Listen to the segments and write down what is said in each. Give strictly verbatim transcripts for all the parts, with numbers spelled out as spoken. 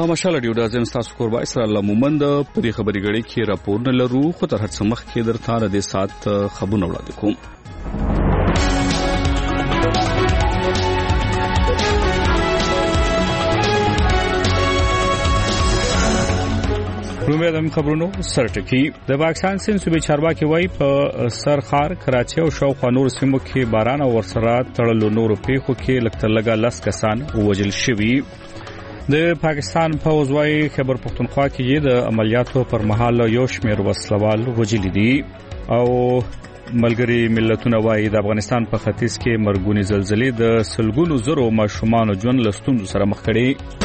مشال ډیو د ازم تاسو قربا اسرا الله مومند په دې خبري غړي کې راپور نه لرو خو تر هڅه مخ کې درته د سات خبرونه وړاندې کوم. رومې د خبرونو سرټکی د پاکستان سین صوبې چارواکي وای په سرخار کراچي او شاوخوا نور سیمو کې باران او ورسره تړلو نور پیښو کې لکه لګا لس کسان وژل شوي. د پاکستان پوځ وايي خیبر پختونخوا کې د عملیاتو پر مهال یو شمېر وسلوال وژلي دي او ملګری ملتونه وايي د افغانستان په ختیځ کې مرګونی زلزلې د سلګونو زرو ماشومان ژوند لستوندو سره مخ کړي.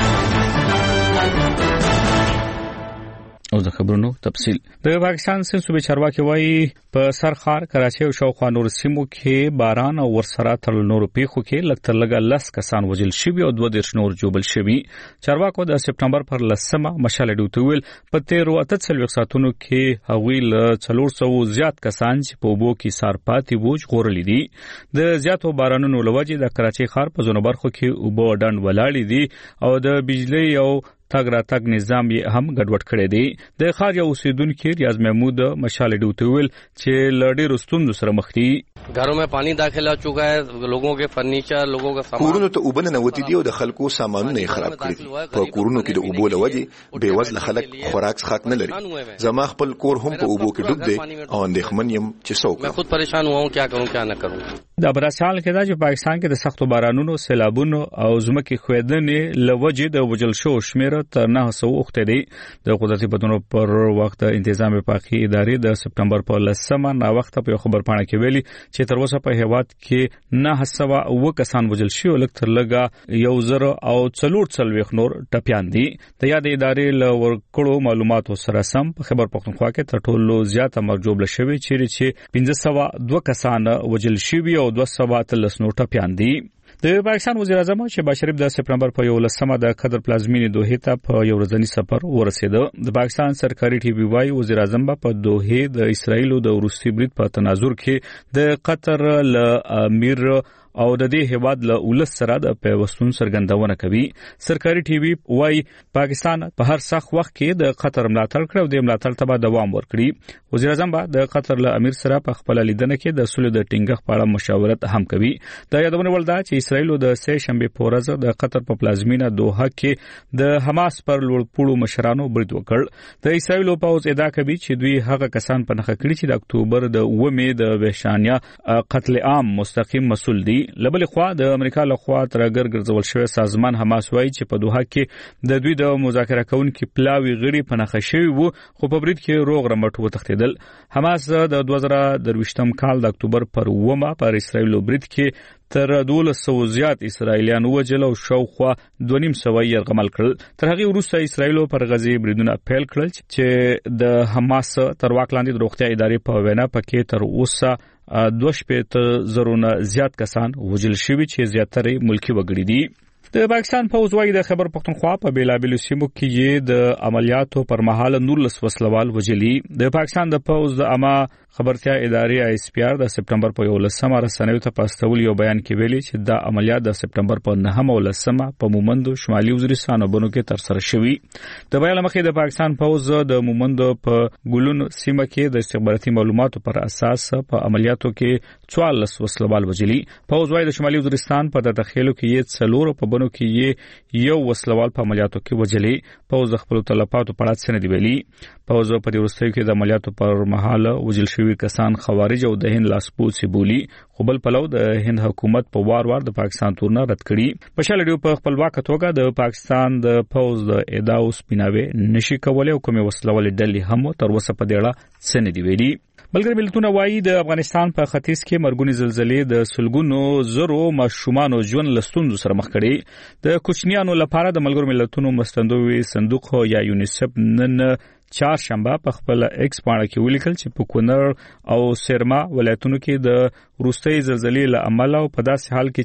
او د خبرونو تفصیل د پاکستان سین صوبې چارواکي وايي په سرخار کراچي او شاوخوا نور سیمو کې باران او ورسره تړل نور پیښو کې لکه لګا لس کسان وژل شوي او دوه دیرش نور جوبل شوي. چارواکو د سپټمبر پر لسمه مشال ډیوټ ویل په تیرو اته څلوېښت ساعتونو کې هغوی له څلور سوو زیات کسان چې په اوبو کې سار پاتې وو ژغورلي دي. د زیاتو بارانونو له وجې د کراچي ښار په ځینو برخو کې اوبه ډنډ ولاړې دي او د بجلی او تګ را تګ نظام یې هم ګډوډ کړی دی. د ښار یو اوسیدونکو ریاض محمود مشال ډیوټ ویل چې لړې رستوندو سره مخ دي. घरों में पानी दाखिल हो चुका है, लोगों के फर्नीचर, लोगों का सामान کورونو ته اوبه ننوتې دي او د خلکو سامانونه یې خراب کړي دي. په کورونو کې د اوبو له وجې بې وزله خلک خوراک څښاک نه لري. زما خپل کور هم په اوبو کې ډوب دی او اندېښمن یم چې څه وکړم. मैं खुद परेशान हुआ हूं क्या करूं क्या न करूं. د برسال کې دا چې پاکستان کې د سختو بارانونو سیلابونو او ځمکې ښویدنې له وجې د وژل شو شمېر تر نه سوه اوښتی دی. د قدرتي بدلونونو پر وخت انتظام وفاقي ادارې د سپټمبر په لسمه ناوخته په خبر پاڼه کې ویلي چې تر اوسه په هیواد کې نه سوه اوه کسان وژل شوي او لږ تر لږه یو زر او څلور څلوېښت نور ټپیان دي. د یادې ادارې له ورکړو معلوماتو سره سم په خیبر پختونخوا کې تر ټولو زیاته مرګ ژوبله شوي چیرې چې پنځه سوه دوه کسان وژل شوي او دوه سوه اتلس نور ټپیان دي. د پاکستان وزیر اعظم شهباز شریف د سپټمبر په یولسمه د قطر پلازمینې دوحې ته په یو ورځني سفر ورسېده. د پاکستان سرکاري ټي وي وايي وزیر اعظم په دوحې د اسرایل د روسي برید په تناظر کې د قطر له امیر او د دې هیواد له ولس سره د پیوستون څرګندونه کوي. سرکاري ټي وي وايي پاکستان په هر سخت وخت کې د قطر ملاتړ کړو او د ملاتړ ته به دوام ورکړي. وزیر اعظم به د قطر له امیر سره په خپل لیدنه کې د سولې د ټینګښت په اړه مشاورت هم کوي. د یادونه ول دا چې اسرایل د سه شنبه په ورځ د قطر په پلازمینه دوحه کې د حماس پر لوړپوړو مشرانو برید وکړ. د اسرایل په اوس ادعا کوي چې دوی هغه کسان په نخښه کړي چې د اکتوبر د اوومې د وحشیانه قتل عام مستقیم مسؤل دي. لبل خوا د امریکا له خوا ترګر ګرځول شوی سازمان حماس وایي چې په دوحه کې د دوی د مذاکره کوونکو پلاوی غړي په نخښه شوی وو خو په برید کې روغ رمټ وتښتیدل. حماس د دوه زره درویشتم کال د اکتوبر پر اوومه پر اسرایل برید کې تر دولس سوه زیات اسرایلیان وژل او شاوخوا دوه نیم سوه یرغمل کړل. تر هغې وروسته اسرایل پر غزې بریدونه پیل کړل چې د حماس تر واک لاندې د روغتیا ادارې په وینا پکې تر اوسه دوه شپېته زرونه زیات کسان وژل شوي چې زیاتره ملکی وګړي دي. د پاکستان پوځ وايي د خیبر پختونخوا په بیلابیلو سیمو کې یې د عملیاتو پر مهال نورلس وسلوال وژلي. د پاکستان د پوځ د عامه خبرتیا ادارې آی اس پی آر د سپټمبر په یولسمه رسنیو ته په استول یو بیان کې ویلي چې دا عملیات د سپټمبر په نهمه او لسمه په مومندو شمالي وزیرستان او بنو کې ترسره شوي. د بیان مخې د پاکستان پوځ د مومندو په ګلون سیمه کې د استخباراتي معلوماتو پر اساس په عملیاتو کې څوارلس وسلوال وژلي. پوځ وايي د شمالي وزیرستان په داخلو کې یې څلور په بنو کې یو وسلوال په عملیاتو کې وژلي. پوځ خپل تلفاتو په اړه څه نه دی ویلي. پوځ په دې وروستیو کې د عملیاتو پر مهال وژل شوي کسان خوارج او د هند لاسپوڅي بولی خو بل پلو د هند حکومت په وار وار د پاکستان تورنه رد کړي. په شالډیو په خپلواک توګه د پاکستان د پوځ د ادعاو سپیناوي نشي کولای او کومه وسلوال ډلې هم تر اوسه په دې اړه څه نه دی ویلي. ملګری ملتونه وايي د افغانستان په ختیځ کې مرګونی زلزلې د سلګونو زرو ماشومان ژوند لستوندو سره مخ کړي. د کوچنیانو لپاره د ملګرو ملتونو مستندوي صندوق یا یونیسف نن چهارشنبه په خپل ایکس باندې کې ولیکل چې په کونړ او سرما ولایتونو کې د وروستۍ زلزلې له امله او په داسې حال کې چې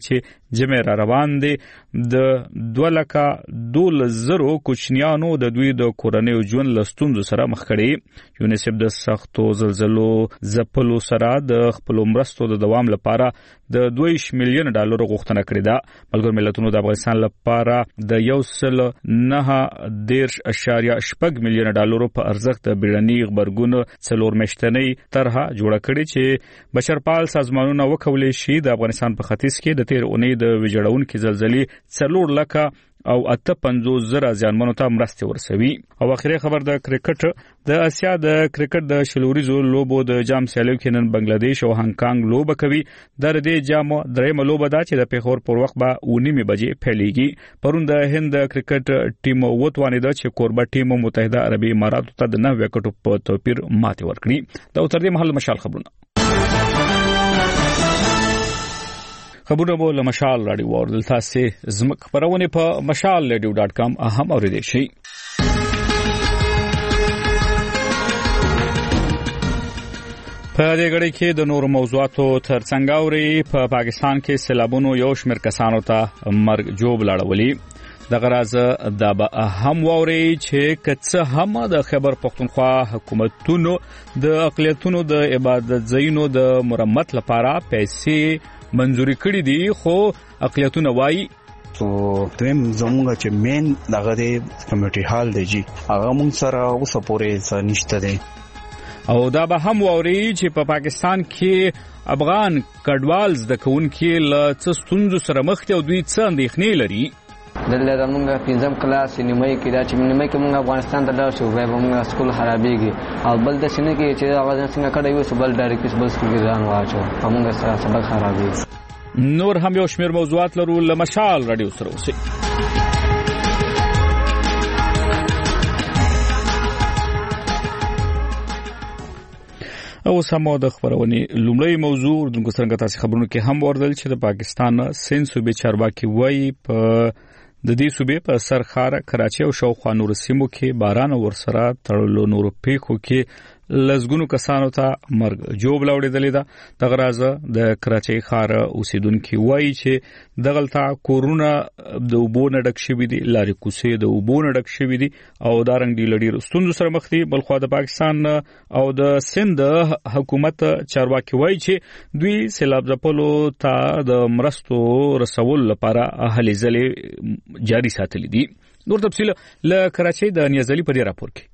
جمع را روان دي د دوه لکه دولس زرو کوچنیانو د دوی د کورنۍ ژوند لستونزو سره مخ کړي. یونیسف د سختو زلزلو ځپلو سره د خپل مرستو د دوام لپاره د دوه میلیون ډالر غوښتنه کړې ده. ملګرو ملتونو د افغانستان لپاره د یو سل نه دیرش اشاریه شپږ میلیون ډالر په ارزښت د بیړني غبرګون څلور میاشتنۍ طرحه جوړه کړې چې بشرپال سازمانونه وکولای شي د افغانستان په ختیځ کې د تیر اونۍ د ویجاړونکو زلزلې څلور لکه او اته پنځوس زره ځانمنو ته مرستې ورسوي. او اخیری خبر د کرکټ د اسیا د کرکټ د شلوريزو لوبو د جام سیالیو کې نن بنگلاديش او هانګ کانګ لوبه کوي. د دې جام درېمه لوبه ده چې د پیښور پر وخت به اونیمه بجې پیلېږي. پرون د هند کرکټ ټیم وتوانیده چې کوربه ټیم متحده عربي اماراتو ته د نه وکټو په توپیر ماتې ورکړي. دا تر دې مهال مشال خبرونه خبرونه بو له مشال راډیو ورل تاسو زمک خبرونه په مشال رادیو ډاټ کام اهم اوریدئ شئ. په دې غړي کې د نور موضوعاتو ترڅنګ اوري په پا پاکستان کې سیلابونو یو شمېر کسانو ته مرګ جوړ لاړولي. د غراز د به هم ووري چې کڅه هم د خبر پښتونخوا حکومتونو د اقلیتونو د عبادت ځایونو د مرمت لپاره پیسې منځوري کړې دي، خو اقلیتونه وایي تو دویم زموږ چې مین دغه د کمیټي حال دی جی هغه مونږ سره اوسه پورې څه نشته دی. او دا به هم ووري چې په پا پاکستان کې افغان کډوال زده کوونکي له څه ستونزو سره مخ دي او دوی څه اندېښنې لري. دلته موږ پنځم کلاس نیمه کې دا چې نیمه کې موږ افغانستان ته لاړ شو به موږ سکول خرابېږي او بل د سینې کې چې هغه څنګه کړی وي سبل ډایرکټ بل سکول کې ځان واچو موږ سره سبق خرابېږي. نور هم یو شمېر موضوعات لرو له مشال رادیو سره اوسئ. او سمو د خبرونې لومړی موضوع دغه څنګه تاسو خبرونه کې هم وردل چې د پاکستان سین صوبې چارواکي وایي په د دې صوبې په سرخاره کراچي او شاوخوا نور سیمو کې باران ورسره تړلو نور پیښو کې لزګونو کسانو ته مرګ جوړ لاوړېدلې ده. د غرازه د کراچي ښار اوسیدونکو وایي چې دغلطه کورونا د وبو نډک شوی دي، لاري کوسې د وبو نډک شوی دي او دارنګ دی لړیر ستوندو سره مخ دي. بلخو د پاکستان او د سند حکومت چارواکي وایي چې دوی سیلاب ځپلو ته د مرستو رسول لپاره هلې ځلې جاری ساتلې دي. نور تفصیل له کراچي د نیازلي په راپور کې.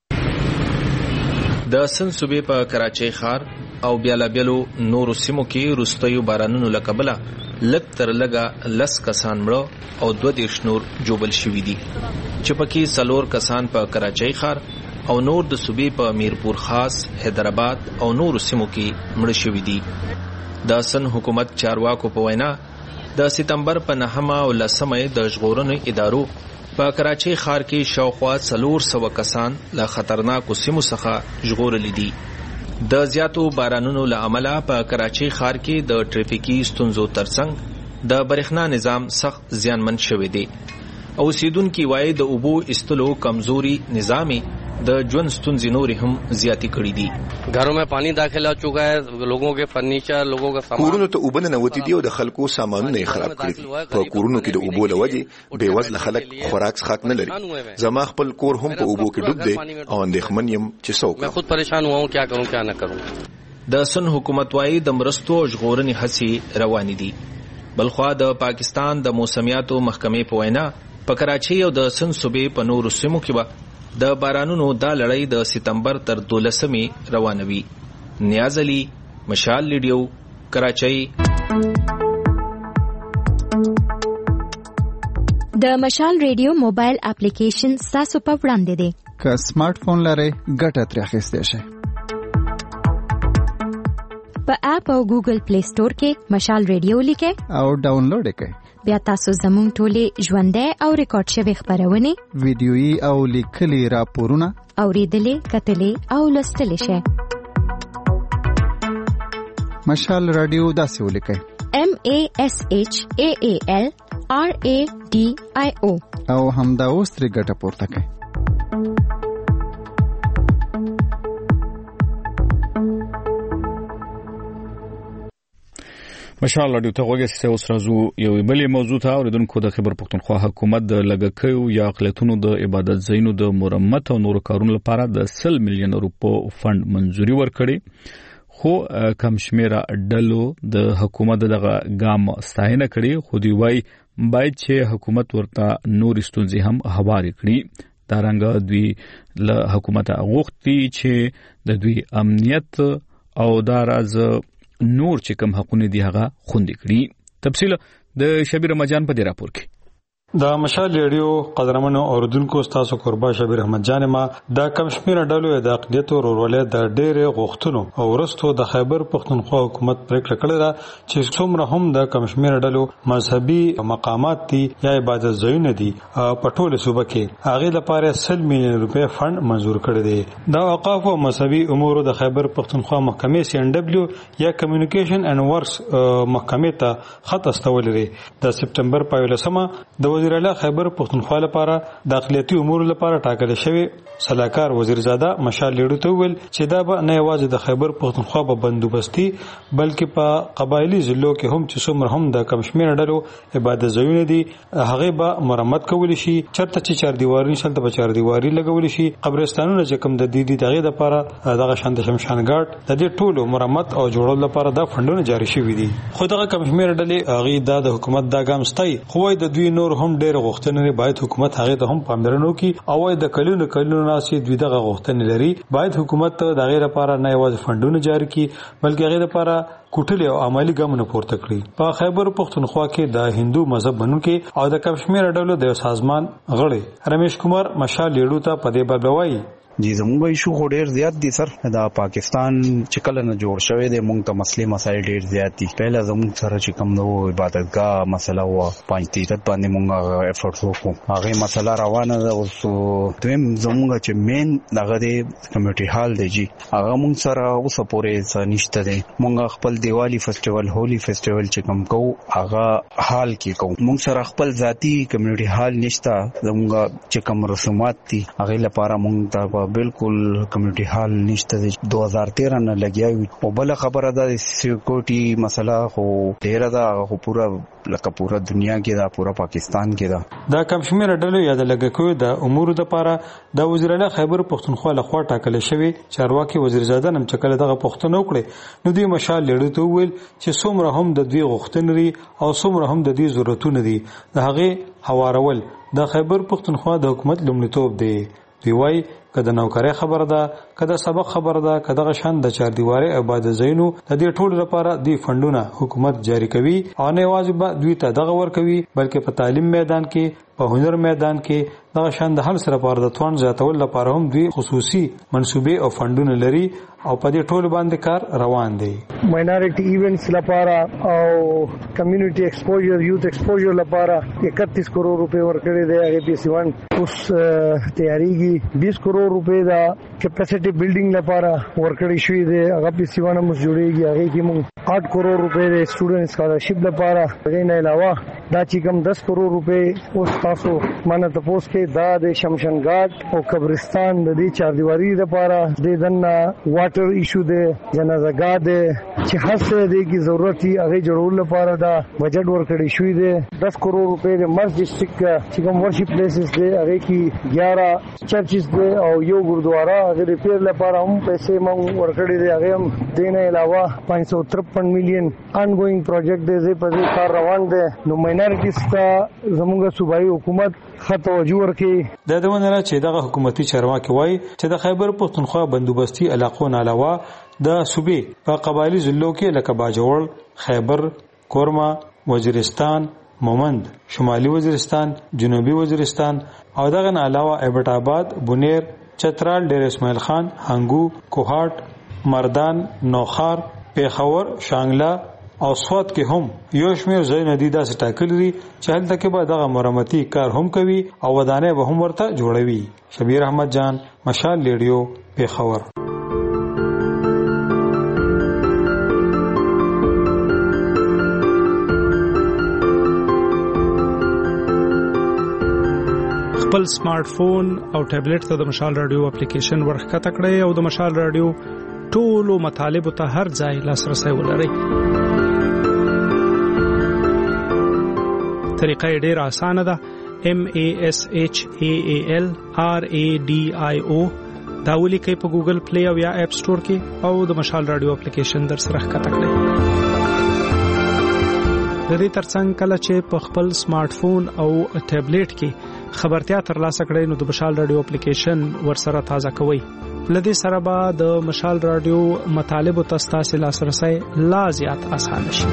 د سن صوبې په کراچي ښار او بیالا بیلو نورو سیمو کې روستیو بارانونو لکبله لک تر لګه لس کسان مړه او دوه دیرش نور جوبل شوي دي چې پکې څلور کسان په کراچي ښار او نور د صوبې په میرپور خاص، حیدرآباد او نورو سیمو کې مړه شوي دي. د سن حکومت چارواکو په وینا د سپتمبر په نهمه او لسمه د ژغورنې ادارو په کراچي ښار کې شاوخوا څلور سوه کسان له خطرناکو سیمو څخه ژغورل دي. د زیاتو بارانونو له امله په کراچي ښار کې د ټریفیکي ستونزو ترڅنګ د برېښنا نظام سخت زیانمن شوی دی. اوسیدونکو وایي د اوبو استلو کمزوري نظامي د ژوند ستونزې نورې هم زیاتې کړې دي. घरों में पानी दाखिल हो चुका है, लोगों के फर्नीचर, लोगों का सामान کورونو ته اوبه ننوتې دي او د خلکو سامانونه یې خراب کړي دي. په کورونو کې د اوبو له وجې بېوزله خلک خوراک څښاک نه لري. زما خپل کور هم په اوبو کې ډوب دی او اندېښمن یم چې څه وکړم. मैं खुद परेशान हुआ हूँ, क्या करूँ क्या न करूँ. د سن حکومت وايي د مرستو او ژغورنې هڅې روانې دي. بلخوا د پاکستان د موسمیاتو محکمې په وینا په کراچي او د سن صوبې په نورو سیمو کې به د بارانونو دا لړۍ د سپتمبر تر دولسمې روانوي. نیاز علي، مشال ریډیو، کراچي. د مشال ریډیو موبایل اپلیکیشن تاسو په وړاندې دی. که سمارټ فون لرئ ګټه ترې اخیستی شئ. په اپ او ګوګل پلی سٹور کې مشال ریډیو لیکئ او ډاونلوډ یې کړئ. بیا تاسو زموږ ټولې ژوندۍ او ریکارډ شوي خبرونه، ویډیويي او لیکلي راپورونه اوریدلې، کتلې او لوستلی شئ. مشال رادیو داسې ولیکئ: M A S H A A L R A D I O او همدا اوس ترې ګټه پورته کړئ. مشال رادیو ته وګورئ اوس راځو یو بلې موضوع ته اوریدونکو د خبر پښتونخوا حکومت د لګکیو یا اقلیتونو د عبادت ځایونو د مرمت او نور کارونو لپاره د سل میلیون روپو فند منځوري ورکړي خو کم شمیره ډلو د حکومت دغه ګام ستاینه کړي خو دی وای باید چې حکومت ورته نور ستونزې هم هواري کړي دا رنګ دوی له حکومت غوښتي چې د دوی امنیت او دا راز نور چې کوم حقونه دي هغه خوندي کړي تفصیل د شبیر مجان په دې راپور کې دا مشال ریډیو قدرمنو اوردونکو تاسو قربا شبیر احمد جان ما دا کم شمیر ډلو د اقلیت او ورولې د ډېر غوښتنو او ورستو د خیبر پښتونخوا حکومت پریکړه کړې ده چې څومره هم د کم شمیر ډلو مذهبي مقامات دي یا عبادت ځایونه دي په ټوله صوبه کې هغه لپاره سل میلیون روپے فند منزور کړی دی دا اوقاف او مذهبي امور د خیبر پښتونخوا محکمې سی ان ډبلیو یا کمیونیکیشن اینڈ ورکس محکمې ته خط استول لري د سپټمبر په ولسمه د وزیر اعلی خیبر پښتونخوا لپاره د اقلیتي امور لپاره ټاکل شوی صلاحکار وزیرزاده مشال لیډو ته ویل چې دا به نه یوازې د خیبر پښتونخوا په بندوبستي بلکې په قبایلی ضلعو کې هم چې څومره هم د کم شمیر ډلو عبادت ځایونه دي هغه به مرمت کول شي چرته چې چار دیواری شلته په چار دیواری لګول شي قبرستانونه چې کوم د دې دغه لپاره دغه شاند شمشان ګارد د دې ټولو مرمت او جوړول لپاره د فندونو جاری شوی دي خو دغه کم شمیر ډلې هغه د حکومت د ګام ستای خو د دوی نور هم ډېر غوښتنې باید حکومت هغه ته هم پاملرنه وکړي او د کلونو کلونو ناسي دوی دغه غوښتنې لري باید حکومت د غیر لپاره نه یوازې فندونه جاری کړي بلکې هغه لپاره کوټلې او عملی ګامونه پورته کړي په خیبر پښتونخوا کې د هندو مذهب منونکي او د کشمیر ډلو د سازمان غړي رمیش کمار مشال لیډو ته په دې باب وایي جی زموږ ایشو خو ډیر زیات دي سر دا پاکستان چې کله نه جوړ شوی دی موږ ته مسلې مسایل ډیر زیات دي پهله زموږ سره چې کوم نو عبادتګاه مسله و پنځ تیرت باندې موږ افورټ وکړو هغه مسله روانه ده اوس دویم زموږ چې مین دغه دی کمیټي هال دی جی هغه موږ سره اوس پورې نشته دی موږ خپل دیوالی فیسټیوال هولي فیسټیوال چې کوم کو هغه حال کې کو موږ سره خپل ذاتی کمیټي هال نشته زموږ چې کوم رسومات دي هغه لپاره موږ ته بالکل کمیونټي هال نشته دو هزار تیرہ نه لګیاوي او بل خبره ده سکیورټي مسله خو ډیره ده خو پورا لکه پورا دنیا کې ده پورا پاکستان کې ده دا کم شمیر ډلو یا د لګکوي د امور لپاره د وزیر اعلی خیبر پښتونخوا لخوا ټاکل شوی چارواکي وزیرزاده نم چکل دغه پښتنو کړي نو دوی مشال لیډو ته ویل چې څومره هم د دوی غوښتنې او څومره هم د دوی ضرورتونه دي د هغه حوارول د خیبر پښتونخوا د حکومت لومړیتوب دی دی وای کله نوکری خبره ده کله سبق خبره ده کله غشن د چار دیواره عبادت زینو د دې ټول لپاره دی فندونه حکومت جاری کوي او نه واجب دوی ته دغه ور کوي بلکې په تعلیم میدان کې په هنر میدان کې دغه شان د هل سره لپاره د توان زیاتول لپاره هم دوی خصوصي منسوبې او فندونه لري او په دې ټول باندې کار روان دی ماینورټي ایونټس لپاره او کمیونټي ایکسپوژر یوث ایکسپوژر لپاره اکتیس کروڑ روپے ورکړي دي هغه پی سی ون اوس تیاریږي بیس کروڑ روپے دا کیپاسټي بلډینګ لپاره ورکړي شوی دی هغه پی سی ون موږ جوړیږي هغه کې موږ آٹھ کروڑ روپے د سټوډنټ سکالرشپ لپاره هغه نه علاوه دا چې کوم دس کروڑ روپے اوس تاسو مانه تاسو کې دا د شمشان ګارد او قبرستان د دې چار دیواری لپاره د دنه واټر ایشو د جنازه ګاه د چې هر څه د کی ضرورت هي هغه جوړول لپاره دا بجټ ورکړی شوی دی دس کروڑ روپے د مرز ډسټریکټ چې کوم ورشپ پلیسز دی هغه کې گیارہ چرچز دی او یو ګردوارا هغه ریپیر لپاره هم پیسې مونږ ورکړي دي هغه هم دینه علاوه پانچ سو ترپن میلیون ان ګوینګ پروجیکټ دی په دې کار روان دی نو ماینورټیز ته زموږ صوبایي حکومت خط توجه ورکړي د دونه چې دغه حکومتي چارواکي وایي چې د خیبر پښتونخوا بندوبستي علاقو نه علاوه د صوبې په قبایلی ضلعو کې لکه باجوړ خیبر کورما وزیرستان مومند شمالي وزیرستان جنوبي وزیرستان او دغه نه علاوه ایبټ آباد بونیر چترال ډیر اسماعیل خان هنګو کوهاټ مردان نوخار پیښور شانګلا او سواد کې هم یو شمیر ځای ندی داسې ټاکل دي چې هلته کې به دغه مرمتي کار هم کوي او ودانې به هم ورته جوړوي شبیر احمد جان مشال لیډیو پیښور خپل سمارټ فون او ټابلیټ ته د مشال رادیو اپلیکیشن ورخکته کړئ او د مشال رادیو ټولو مطالبه ته هر ځای لاسرسي ولرئ طریقه یې ډیره اسانه ده. M A S H A A L R A D I O دا ولیکئ په ګوګل پلی او یا اپ سٹور کې او د مشال رادیو اپلیکیشن در سره ښکته کړئ. د دې ترڅنګ کله چې په خپل سمارټ فون او ټابلیټ کې خبرتیا ترلاسه کړئ نو د مشال رادیو اپلیکیشن ورسره تازه کوئ. لدې سره به د مشال رادیو مطالب او تاسو لاسرسي لا زیات اسانه شي.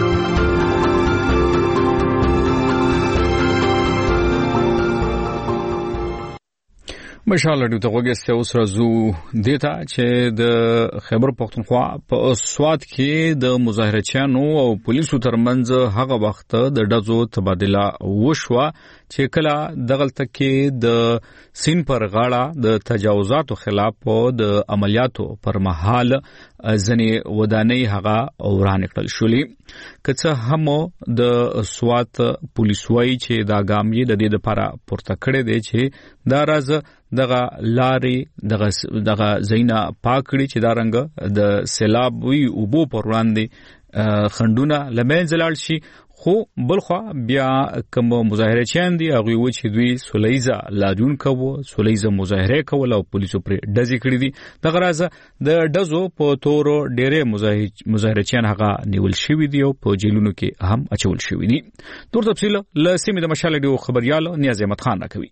مشال رادیو ته وګورئ اوس راځو دیتا چې د خیبر پختونخوا په سواد کې د مظاهرچیانو او پولیسو ترمنځ هغه وخت د ډزو تبادله وشوه چې کله دغلت کې د سین پر غاړه د تجاوزاتو خلاف د عملیاتو پر مهال ځنې ودانۍ هغه وران کړل شولې. کڅه هم د سواد پولیس وایي چې دا ګام یې د دې لپاره پورته کړی دی چې دا راز دغه لارې دغه دغه زینا پاکړي چې دا رنګ د سیلاب وی او بو پر وړاندې خندونه لمنځه لاړ شي. خو بلخوا بیا کوم مظاهره چاند دي هغه و چې دوی سولیزه لاجون کوو سولیزه مظاهره کول او پولیسو پر ډزې کړې دي. دغه راز د ډزو په تورو ډېرې مظاهره چان هغه نیول شوی دی او په جیلونو کې هم اچول شوی دي. تور تفصیل له سیمې د مشال رادیو خبريال نیاز احمد خان راکوي.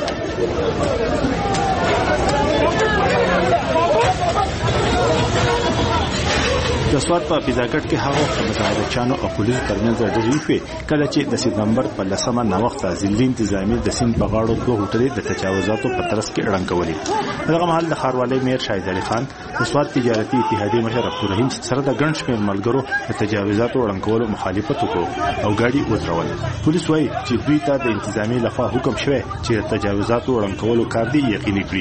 د سواد په پیزاګټ کې هغه مظاهرچیانو او پولیسو ترمنځ ډزې وشوې کله چې د سپتمبر په لسمه ناوخته ځلې انتظامی د سین په غاړو دوه هوټلې د تجاوزاتو په ترڅ کې اړنګولې. دغه مهال د ښاروالۍ میر شاهد علي خان د سواد تجارتي اتحادیې مشر عبدالرحیم سره د ګڼ شمېر ملګرو د تجاوزاتو اړنګولو مخالفت وکړ او ګاډي ودرول. پولیس وایي چې دوی ته د انتظامی لخوا حکم شوی چې د تجاوزاتو اړنګولو کار دی یقیني کړي.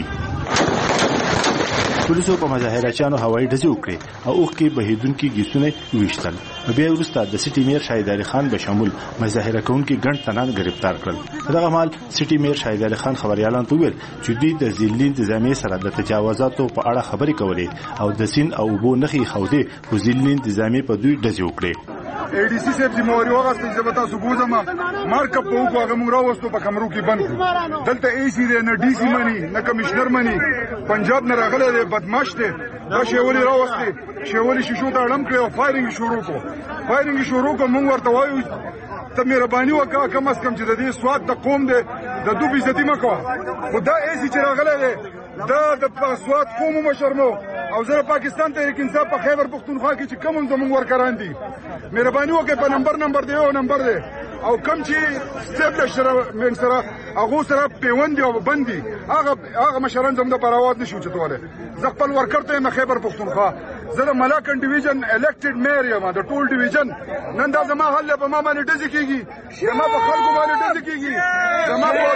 پولیسو په مظاهرچیانو هوایي ډزې وکړې او اوښ کې بهیدونکي ګیسونه ویشتل. بیا وروسته د سټي میر شاهد علي خان به شامل مظاهره کوونکي ګڼ تنان گرفتار کړل. دغه مهال سټي میر شاهد علي خان خبريالانو ته وویل چې دوی د ځلې انتظامی سره د تجاوزاتو په اړه خبرې کولې او د سین او بو نخي خوده په ځلې انتظامی په دوی ډزې وکړې. اې ډي سي صاحب زموږ وغوښتل چې تاسو ګوزما مارکپ په وګو هغه موږ راوستو په کمرو کې بند کړو. دلته اي سي دی نه ډي سي مني نه کمشنر مني پنجاب نه راغلی دی بدمعش دی. دا شیولي راوستي شیولي شیشو ته اړم کړو فایرینګ شروع کو فایرینګ شروع کو موږ ورته وایو ته مهرباني وکړه کم از کم چې د دې سواد د قوم دی د دوه فیصدي مکوه. خو دا اي سي چې راغلی دی دا د سواد قوم مشرمو او زه پاکستان تحریک انصاف په خیبر پختونخوا کې چې کوم زموږ ورکران دي مهرباني وکړئ په نمبر نمبر دی او نمبر دی او کم چې سټیبلش سره من سره هغه سره پیوند او بندي هغه هغه مشران زموږ د پراوات نشو چتواله. زه خپل ورکر ته مې خیبر پختونخوا زه د ملاکن ډیویژن الیکټډ میر یم د ټول ډیویژن نن دا زما حل په ما باندې ډزې کیږي زما په خلکو باندې ډزې کیږي زما په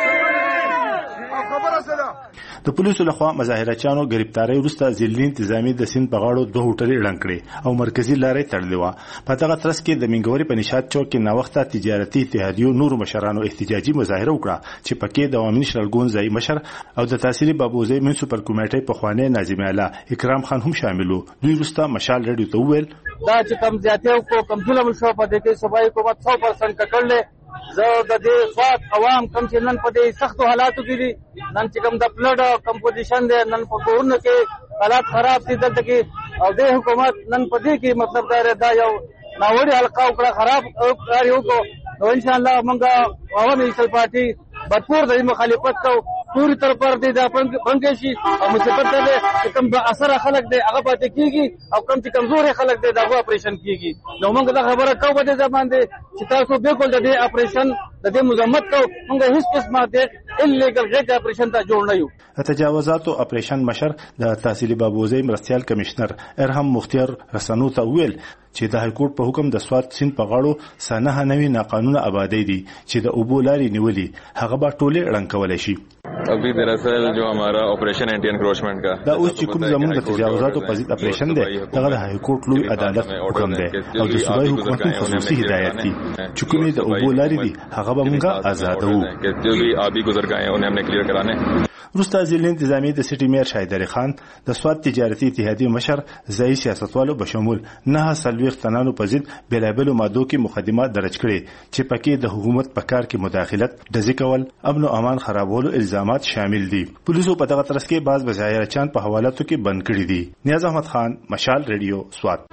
خبره سره. د پولیسو لخوا مظاهرچیانو گرفتاری وروسته ځلې انتظامی د سین په غاړو دوه هوټلې اړنګ کړې او مرکزی لارې تړلې وه. په دغه ترڅ کې د منګوري په نشاط چوک کې ناوخته تجارتي اتحادیو نورو مشرانو احتجاجي مظاهره وکړه چې پکې د عوامي نشرالګون ځای مشر او د تحصیلي بابوزي منسوپر کمیټې پخوانی ناظم اعلی اکرام خان هم شامل وو. دوی وروسته مشال رادیو ته وویل دا چې کم زیاتیو کو کم ظلم شو په دې کې صوبایي حکومت سو پرسنټ کړل. زه د دې سواد عوام کم چې نن په دې سختو حالاتو کې دي نن چې کم د فلډ کمپوزیشن دی نن په کورونو کې حالات خراب دي دلته کې او د حکومت نن په دې کې مطلب دا دا یو ناوړي حلقه او خراب کار یو کو نو ان شاء الله موږ عوامي نېشنل پارټي بھرپور د مخالفت کو پوری طور پر دې د بنګشي او مثبت دې کم به اثر خلک دې هغه پاتې کیږي او کم چې کمزور خلک دې دغه اپریشن کیږي. نو موږ دا خبره کوو په دې ځبان دې چې تاسو به کول دې اپریشن د دې مزمت کو موږ هیڅ قسمه دې الیګل غټ اپریشن ته جوړ نه یو. تجاوزاتو اپریشن مشر د تحصیلي بابوزي مرستيال کمشنر ارهم مختار رسنو ته ویل چې د هایکورټ په حکم د سواد سین په غاړو سنه نوي ناقانونه آبادی دي چې د اوبو لاري نیولې هغه به ټوله اړنګول شي. अभी दरअसल जो हमारा ऑपरेशन एंटी एनक्रोचमेंट का دا اوس چې کوم زموږ د تجاوزاتو په ضد اپریشن دی دغه د های کورټ لوی عدالت حکم دی او د صوبایي حکومت خصوصي هدایت دي چې کومې د اوبو لاري دي هغه به موږ آزادو. जो भी आबी गुजर गए हैं उन्हें हमने क्लियर कराने. وروسته ځینې انتظامی د سټي میر شاهد علي خان د سواد تجارتي اتحادیې مشر ځایي سیاستوالو بشمول نه سلويخ تنانو په ضد بېلابېلو مادو کې مقدمات درج کړي چې پکې د حکومت په کار کې مداخلت، ډزې کول، امن او امان خرابولو الزامات شامل دي. پولیسو په دغه ترڅ کې بعض بظاهر چاند په حوالاتو کې بند کړي دي. نیاز احمد خان، مشال ریډیو، سواد.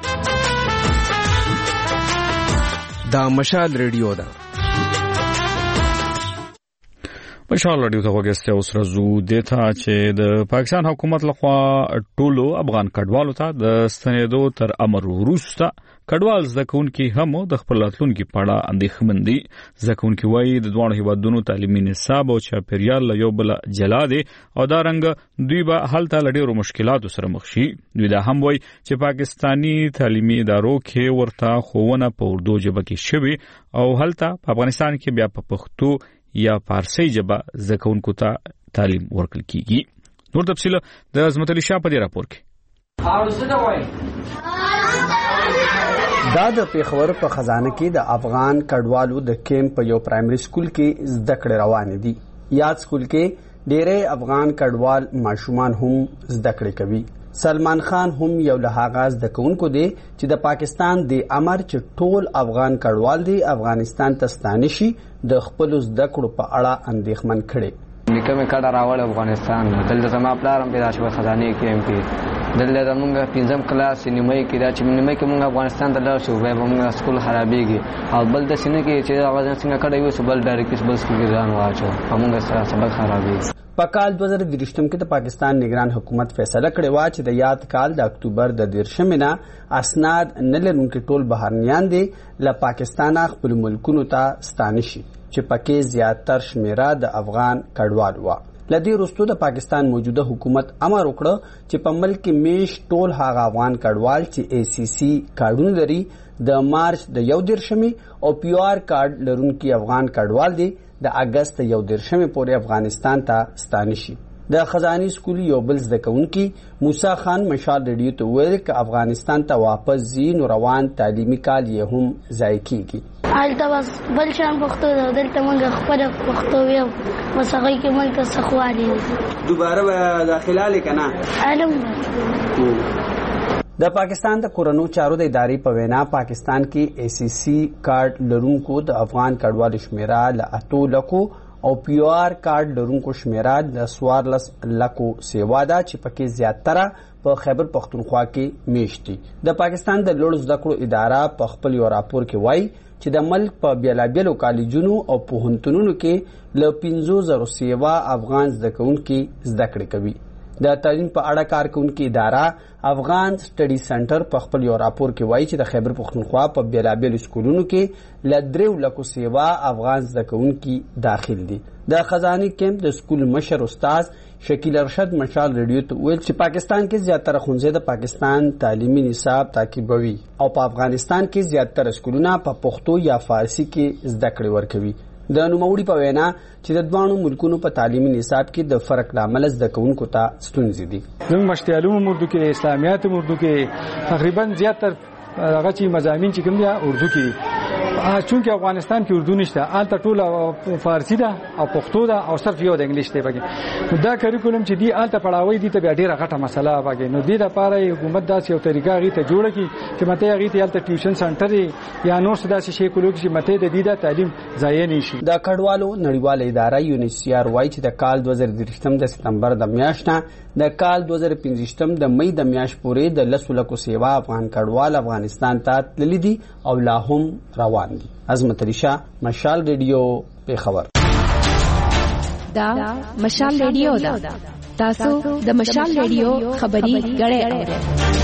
دا مشال ریډیو ده. مشال ریډیو ته وګورئ اوس راځو د ته چې د پاکستان حکومت لخوا ټولو افغان کډوالو ته د ستنېدو تر امر وروسته کډوال زده‌کوونکي هم د خپل راتلونکي په اړه اندېښمن دي. زده‌کوونکي وایي د دواړو هیوادونو تعلیمي نصاب او چاپیریال له یو بل جلا دي او دا رنګ دوی به هلته له ډېرو مشکلاتو سره مخ شي. دوی دا هم وایي چې پاکستاني تعلیمي ادارو کې ورته ښوونه په اردو ژبه کې شوې او هلته په افغانستان کې بیا په پښتو یا فارسی ژبه زده‌کوونکو ته تعلیم ورکول کیږي. نور تفصیل د عظمت علي شاه په دې راپور کې. دا د پیښور په خزانه کې د افغان کډوالو د کیمپ په یو پرایمري سکول کې زده کړې روانې دي. یاد سکول کې ډېری افغان کډوال ماشومان هم زده کړې کوي. سلمان خان هم یو له هغه زده کوونکو دی چې د پاکستان د امر چې ټول افغان کډوال دی افغانستان ته ستانه شي د خپل زده کړو په اړه اندېښمن کړي. نیکه مې کډه راوړ افغانستان دلته زما پلار هم پیدا شو خزانه کې کې دلته زمونږ پنځم کلاس نیمه کې دا چې نیمه کې مونږ افغانستان ته لاړ شو به مونږ سکول خرابېږي او بل د سینې کې چې هغه څنګه کډه یو سبل ډایرکټ بل سکول کې ځان واچو مونږ سره سبق خرابېږي. په کال دوه زره دریشتم کې د پاکستان نگران حکومت فیصله کړې و چې د یاد کال د اکتوبر د دیرشم نه اسناد نه لرونکي ټول بهرنیان دي له پاکستان خپل ملکونو ته ستانه شي چې پکې زیاتر شمیره د افغان کډوال و. لدی وروسته د پاکستان موجوده حکومت امر وکړ چې په ملک کې میش ټول هغه افغان کډوال چې ای سی سی کارډونه لري د مارچ د یو دیرشمي او پی آر کارډ لرونکي افغان کډوال دي د اگست یو دیرشمي پورې افغانستان ته ستانه شي. د خزاني سکول یو بل زده کوونکي موسی خان مشال ریډیو ته ویل چې افغانستان ته واپس ځي نو روان تعلیمي کال یې هم ضایع کیږي. هلته بس بل شان پښتو ده دلته موږ خپل پښتو ویو بس هغه کې موږ ته سخوالي دوباره به داخله لیکنه علم. د پاکستان د کورونو چارو د ادارې په وینا پاکستان کې ای سی سی کارډ لرونکو د افغان کډوالو شمیره له اتو لکو او پی آر کارډ لرونکو شمیره د څوارلس لکو سیوا ده چې پکې زیاتره په خیبر پختونخوا کې میشتي. د پاکستان د لوړو زده کړو اداره په خپل یو راپور کې وایي چې د ملک په بیلابیلو کالجونو او پوهنتونونو کې له پنځو زرو سیوا افغان زده کوونکي زده کړې کوي. د تعلیم په اړه کارکونکي اداره افغان سټډي سنټر په خپل یو راپور کې وایي چې د خیبر پختونخوا په بیلابیلو سکولونو کې له دریو لکو سیوا افغان زده کوونکي داخل دي. د خزاني کیمپ د سکول مشر استاد شکیل ارشد مشال ریډیو ته ویل چې پاکستان کې زیاتره ښوونځي د پاکستان تعلیمي نصاب تعقیبوي او په افغانستان کې زیاتره سکولونه په پښتو یا فارسی کې زده کړې ورکوي. د نوموړي په وینا چې د دوانو ملکونو په تعلیمي نصاب کې د فرق لامل زده کوونکو ته ستونزې دي. زموږ مشتي علوم اردو کې اسلامیات اردو کې تقریبا زیاتر هغه چې مضامین چې کوم دي اردو کې چونکه افغانستان کې اردو نشته الته ټول فارسی ده او پښتو ده او صرف یو د انګلیش دی بګي دا کریکولم چې دی الته پڑھاوي دي ته ډیره غټه مسله بګي نو دې لپاره حکومت داسې یو طریقه غي ته جوړه کی چې مته غي ته الته ټیوشن سنټر یا نور څه داسې شی کولو چې مته د دې د تعلیم ضایع نشي. د کډوالو نړیواله اداره یو ان ایچ سی آر وايي چې د کال دوه زره دریشتم د سپتمبر د میاشتې د کال دوه زره پنځشتم د مې د میاشت پورې د لسو لکو سیوا افغان کډوال افغانستان ته تللي دي او لا هم روان دي. عظمت علي شاه، مشال ریډیو، پیښور. دا مشال ریډیو ده. تاسو د مشال ریډیو خبري غړې اورئ.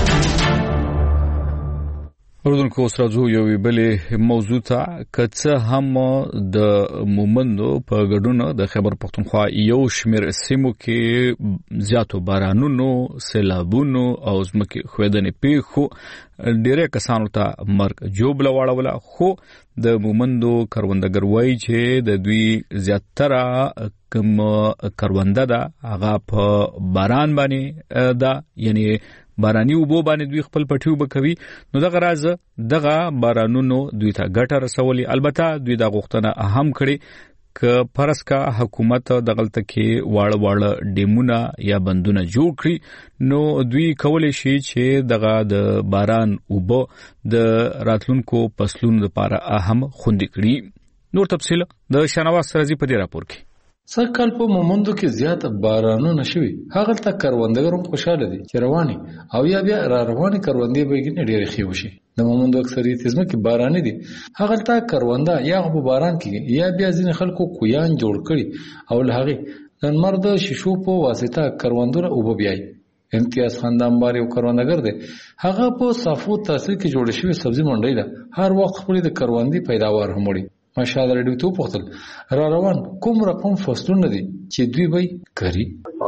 اردوونکو اوس راځو یوې بلې موضوع ته. که څه هم د مومندو په ګډون د خیبر پختونخوا یو شمېر سیمو کې زیاتو بارانونو، سیلابونو او ځمکې ښویدنې پیښو ډېری کسانو ته مرګ ژوبله واړوله، خو د مومندو کروندګر وایي چې د دوی زیاتره کوم کرونده ده هغه په باران باندې ده، یعنی باراني اوبو باندې دوی خپل پټي اوبه کوي. نو دغه راز دغه بارانونو دوی ته ګټه رسولي. البته دوی دا غوښتنه هم کړې ک فرض کا حکومت دغلت کې واړه واړه ډیمونه یا بندونه جوړ کړي نو دوی کولای شي چې دغه د باران اوبه د راتلونکو فصلونو لپاره اهم خوندې کړي. نور تفصیل د شنواز سرزي په دې راپور کې. سرکل په مومندو کې زیات بارانونه شوي هغه ته کروندګرو خوشاله دي چې رواني او یا بیا را رواني کروندې به کې ډېر ښه وشي. د مومندو اکثریت ځمکې باراني دي هغه ته کرونده یا په باران کې یا بیا ځین خلکو کویان جوړ کړي او له هغه نن مرد شیشو په واسطه کروندونه او بیاي. امتیاز خاندانبار یو کروندګر دی هغه په صافو تحصیل کې جوړ شوی سبزی منډي ده هر وخت خپل د کروندې پیداوار هم وړي. ماشاءالله رډیو ته پوښتل را روان کوم رقم فصلونه دي چې دوی به کوي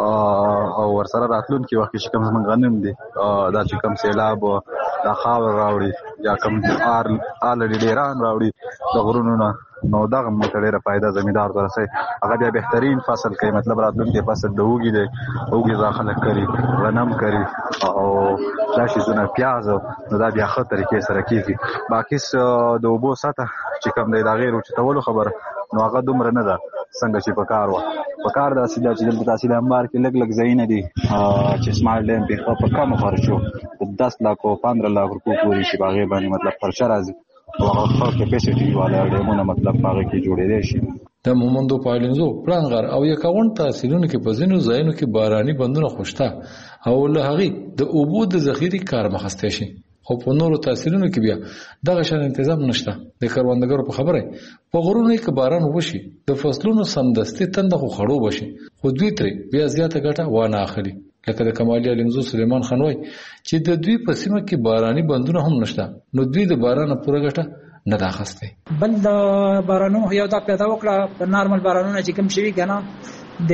او ورسره راتلون کې وخت چې کوم زمون غنم دي دا چې کوم سیلاب دا خاور راوړي یا کوم آر آلډي ډیران راوړي د غرونو نه نو دا هم ډیره فائدہ زمیندار درسه هغه بیا بهترین فصل کوي مطلب راتلون کې فصل د وګي دي وګي ځاخله کوي غنم کوي او دا شي زونه پیاز نو دا بیا خطر کې سره کیږي باقي د وبو ساته چې کوم دی دا غیر او چې تولو خبر نو هغه دومره نه ده څنګه چې پکار و پکار دا سیده چې د تحصیل امبار کې لګ لګ زین دي چې سمارټ ډیم په په کم خرچو دس لک او پندرہ لک روپے پوری شي باغې باندې مطلب خرچه راځي او هغه کیپاسټي والا ډیمونه مطلب باغې کې جوړې دي. د مومندو پایلنزو پلانغر او یکاون تحصیلونو کې په ځینو ځایونو کې باراني بندونه خوشته او له هغه د اوبو د ذخیره کار مخسته شي خو په نورو تحصیلونو کې بیا دغه شان تنظیم نشته. د کروندګرو په خبره په غرونو کې باران وشي د فصلونو سمدستي تند خو خړو بشي خو دوی ترې بیا زیاته ګټه وانه اخلي لکه د کمالي علمزو سلیمان خان وای چې د دوی په سیمه کې باراني بندونه هم نشته نو دوی د باران پوره ګټه نه راخسته بل د بارانونو یو دا پیدا وکړه په نارمل بارانونو چې کوم شوي کنه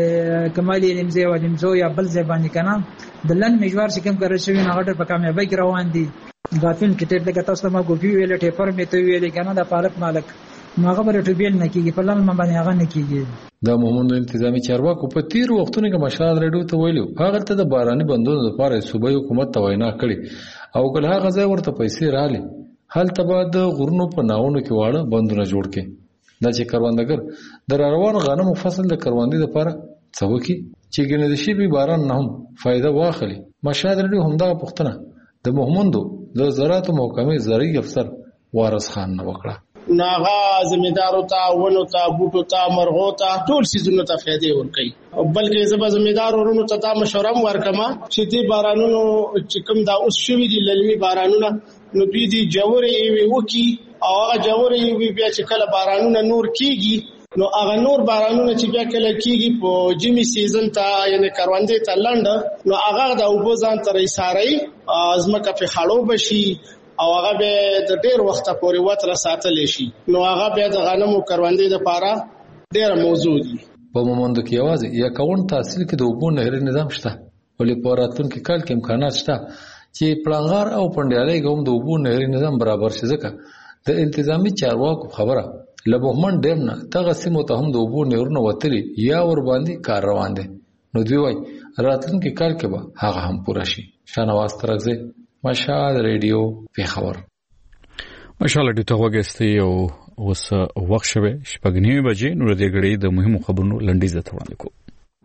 د کمالي علمزو او علمزو یا بل ځبانی کنه د لن مجوار چې کوم کار شوی نه غټر په کامیابی کې روان دي غافل کې ټیپ لګا تاسو ما ګوفي ویل ټیپر می ته ویل کنه د پارک مالک ما خبره ټوبیل نه کیږي په لن باندې هغه نه کیږي. د مومندو انتظامی چارواکو په تیر وختونو کې مشال رډیو ته ویلو هغه ته د باراني بندونو لپاره صوبایي حکومت ته وینا کړي او کله هغه ځای ورته پیسې رااله هلته به د غرونو په ناونو کې واړه بندونه جوړ کړي دا چې کروندګر د روان غنمو فصل د کروندې لپاره څه وکړي چې ګنې د شی به باران نه هم فائدہ واخلي. مشال رډیو همدا پښتنه د مومندو د زراعت محکمې زرعي افسر وارث خان نه وکړه. ناغا زمیندارو ته ونو ته بوټو ته مرغو ته ټول سيزونو ته فائدې ورکړي بلکې زما زمیندار ورونو ته دا مشوره ورکما چې دې بارانونو چې کوم دا اوس شوي دي للمي بارانونه نو دوی دي جوړې وي وکي او هغه جوړې وي بیا چې کله بارانونه نور کیږي نو هغه نور بارانونه چې بیا کله کیږي په جمی سیزن ته یعنی کروندې ته لنډ نو هغه د اوبو ځان تر ایساري ازمکه په خړو بشي او هغه به د ډیر وخت پورې وتر ساتل شي نو هغه به د غنمو کروندې لپاره ډیر موضوع دي. په مومندو کې یوازې یا کاون تحصیل کې د اوبو نهري نظام شته ولې په راتلونکي کال کې امکانات شته چې پلانغار او پندیالي کوم د اوبو نهري نظام برابر شي ځکه د انتظامی چارواکو خبره لبهمن ډیم نه دغه سیمو ته هم د اوبو نهرونه وتلي یا ور باندې کار روان دي نو دوی وای راتلونکي کال کې به هغه هم پوره شي. شانواز ترغزه مشال ریډیو پیښور. مشال ریډیو ته وګورئ او اوس وخت شوه شپږ نیمه بجې نور د غړي د مهمو خبرونو لنډیز ته وړاندې کوو.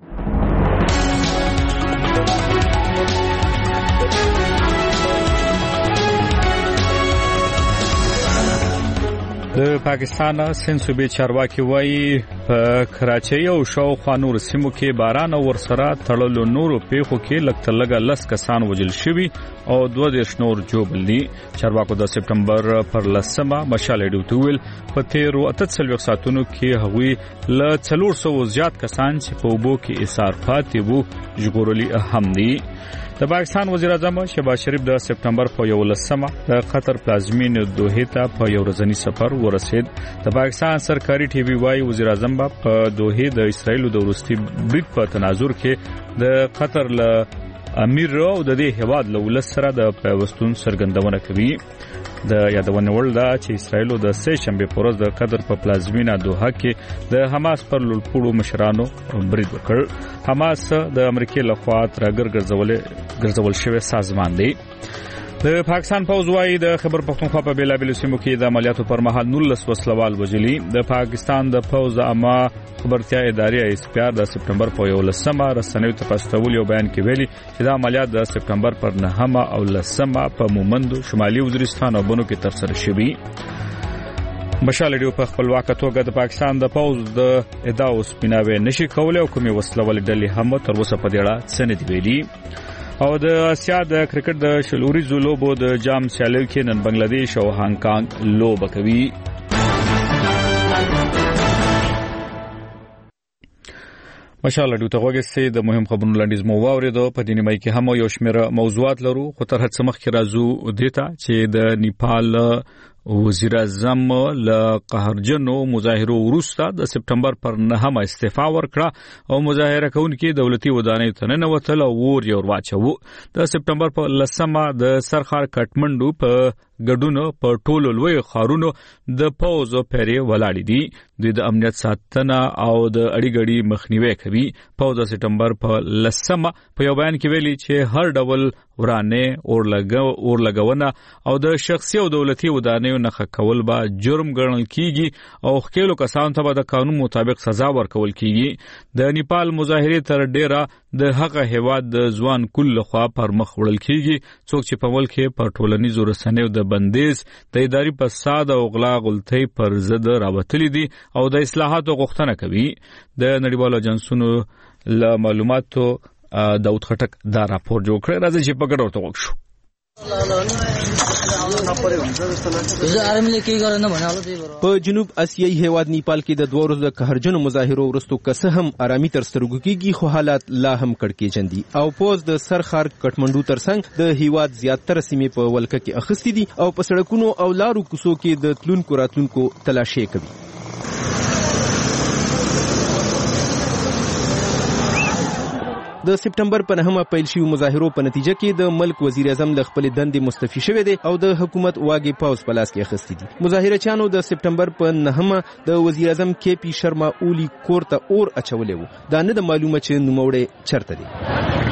د پاکستان سند صوبې چارواکي وایي په کراچۍ او شاوخوا نور سیمو کې باران او ورسره تړلو نورو پیښو کې لږ تر لږه لس کسان وژل شوي او دوه دېرش نور ژوبل دي. چارواکو د سپټمبر پر لسمه مشال ریډیو ته ویل په تیرو اته څلوېښت ساعتونو کې هغوی له څلور سوو زیات کسان چې په اوبو کې ایثار پاتې وو ژغورلي هم دي. د پاکستان وزیر اعظم شهباز شریف د سپټمبر په یولسمه د قطر پلازمینې دوحې ته په یو ورځنی سفر ورسید. د پاکستان سرکاري ټي وي وايي وزیر اعظم په دوحې د اسرایل د وروستي بریټ په تناظر کې د قطر له امیر او د دې هواد له ولس سره د پیوستون سرګندونه کوي. د یادونه وړ ده چې اسرایل د سه شنبه پر ورځ د قطر په پلازمینه دوحه کې د حماس پر لوړپوړو مشرانو برید وکړ. حماس د امریکای لخوا ترګر ګرځول ګرځول شوی سازمان دی. د پاکستان پوځ وايي د خیبر پختونخوا په بیلابیلو سیمو کې د عملیاتو پر مهال نولس وسلوال وژلي. د پاکستان د پوځ د عامه خبرتیا ادارې ایس پی آر د سپټمبر په یولسمه رسنیو ته پاستول یو بیان کې ویلي چې د عملیات د سپټمبر پر نهمه او لسمه په مومند شمالي وزیرستان او بنو کې ترسره شوي. مشال ریډیو په خپلواکه توګه د پاکستان د پوځ د ادعاو سپیناوي نشي کولای او کومي وسلوال ډلې هم تر اوسه په دې اړه څه نه دی ویلي. او د اسیا د کرکټ د شلوري زولوبو د جام سیالیو کې نن بنگلاديش او هانګ کانګ لوبه کوي. مشال ډیو ته وګورئ د مهم خبرونو لاندې مو واوریدو. په دې نیمه کې هم یو شمېر موضوعات لرو خو تر هڅه مخکې راځو دیتا چې د نیپال وزیر اعظم له قهرجنو مظاهرو وروسته د سپټمبر پر نهمه استعفا ورکړه او مظاهره کوونکي دولتي ودانۍ ته ننوتل او ور یې ورواچو. د سپټمبر په لسمه د سرخار کټمنډو په ګډونو په ټولو لوی خارونو د پوز پیری ولاړ دي. د امنیت ساتنه او د اړیګړي مخنیوي کوي. پوز د سپټمبر په لسمه په یو بیان کې ویلي چې هر ډول ورانه اورلګو اورلګونه او د شخصي او دولتي ودانیو نه کول به جرم ګڼل کیږي او خپل کسان ته به د قانون مطابق سزا ورکول کیږي. د نیپال مظاهره تر ډیره د هغه هواد د ځوان کل خوا پر مخ وړل کیږي څوک چې په ملک کې پر ټولنیزو رسنیو د بندیز د اداري فساد او غلا غلطۍ پر ضد راوتلي دي او د اصلاحاتو غوښتنه کوي. د نړیوالو اجنسونو له معلوماتو داود خټک دا راپور جوړ کړی. راځي چې په ګډه ورته وګورو. په جنوب اسیایي هیواد نیپال کې د دوه ورځو د قهرجنو مظاهرو وروسته که هم آرامي تر سترګو کېږي خو حالات لا هم کړکېچن دي او پوز د سرخار کټمنډو ترڅنګ د هیواد زیاتره سیمې په ولکه کې اخیستې دي او په سړکونو او لارو کوڅو کې د تلونکو راتلونکو تلاشي کوي. د سپټمبر په نهمه پیل شوی مظاهرو په نتیجه کې د ملک وزیر اعظم له خپل دندې مستعفي شوی دی او د حکومت واګي پاوز په لاس کې اخیستی دي. مظاهره چانو د سپټمبر په نهمه د وزیر اعظم کې پی شرما اولی کورته اور اچولې وو. دا نه د معلومه چې نوموړی چرته دی.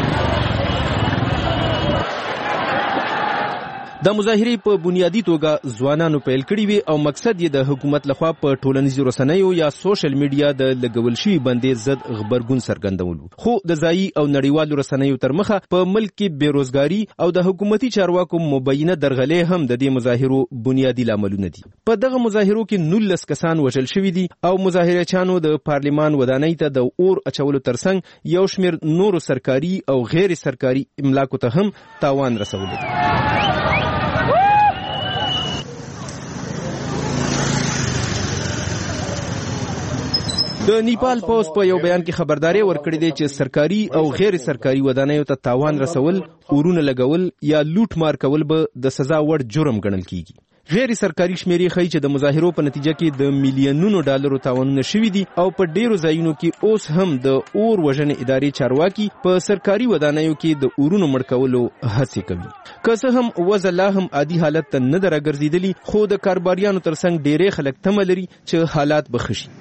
د مظاهرې په بنیادی توګه ځوانانو پیل کړي وي او مقصد یې د حکومت لخوا په ټولنیزو رسنیو یا سوشل میډیا د لګول شوي بندیز ضد خبرګون څرګندول. خو د ځایي او نړیوالو رسنیو تر مخه په ملک کې بیروزګاری او د حکومتي چارواکو مبینه درغلې هم د دې مظاهرو بنیادی لاملونه دي. په دغه مظاهرو کې نولس کسان وژل شوي دي او مظاهرچیانو د پارلیمان ودانۍ ته د اور اچولو ترڅنګ یو شمېر نورو سرکاري او غیر سرکاري املاکو ته هم تاوان رسولی دی. د نیپال پوز په یو بیان کې خبرداري ورکړې ده چې سرکاري او غیر سرکاري ودانیو ته تاوان رسول، اورونه لګول یا لوټ مار کول به د سزا وړ جرم ګڼل کیږي. غیر سرکاري شمیرې ښیي چې د مظاهرو په نتیجه کې د میلیونونو ډالرو تاوانونه شوي دي او په ډیرو ځایونو کې اوس هم د اور وژنې ادارې چارواکي په سرکاري ودانیو کې د اورونو مړ کولو هڅې کوي. که څه هم وضع لا هم عادي حالت ته نه ده راګرځېدلې، خو د کاروباریانو ترڅنګ ډیری خلک تمه لري چې حالات به ښه شي.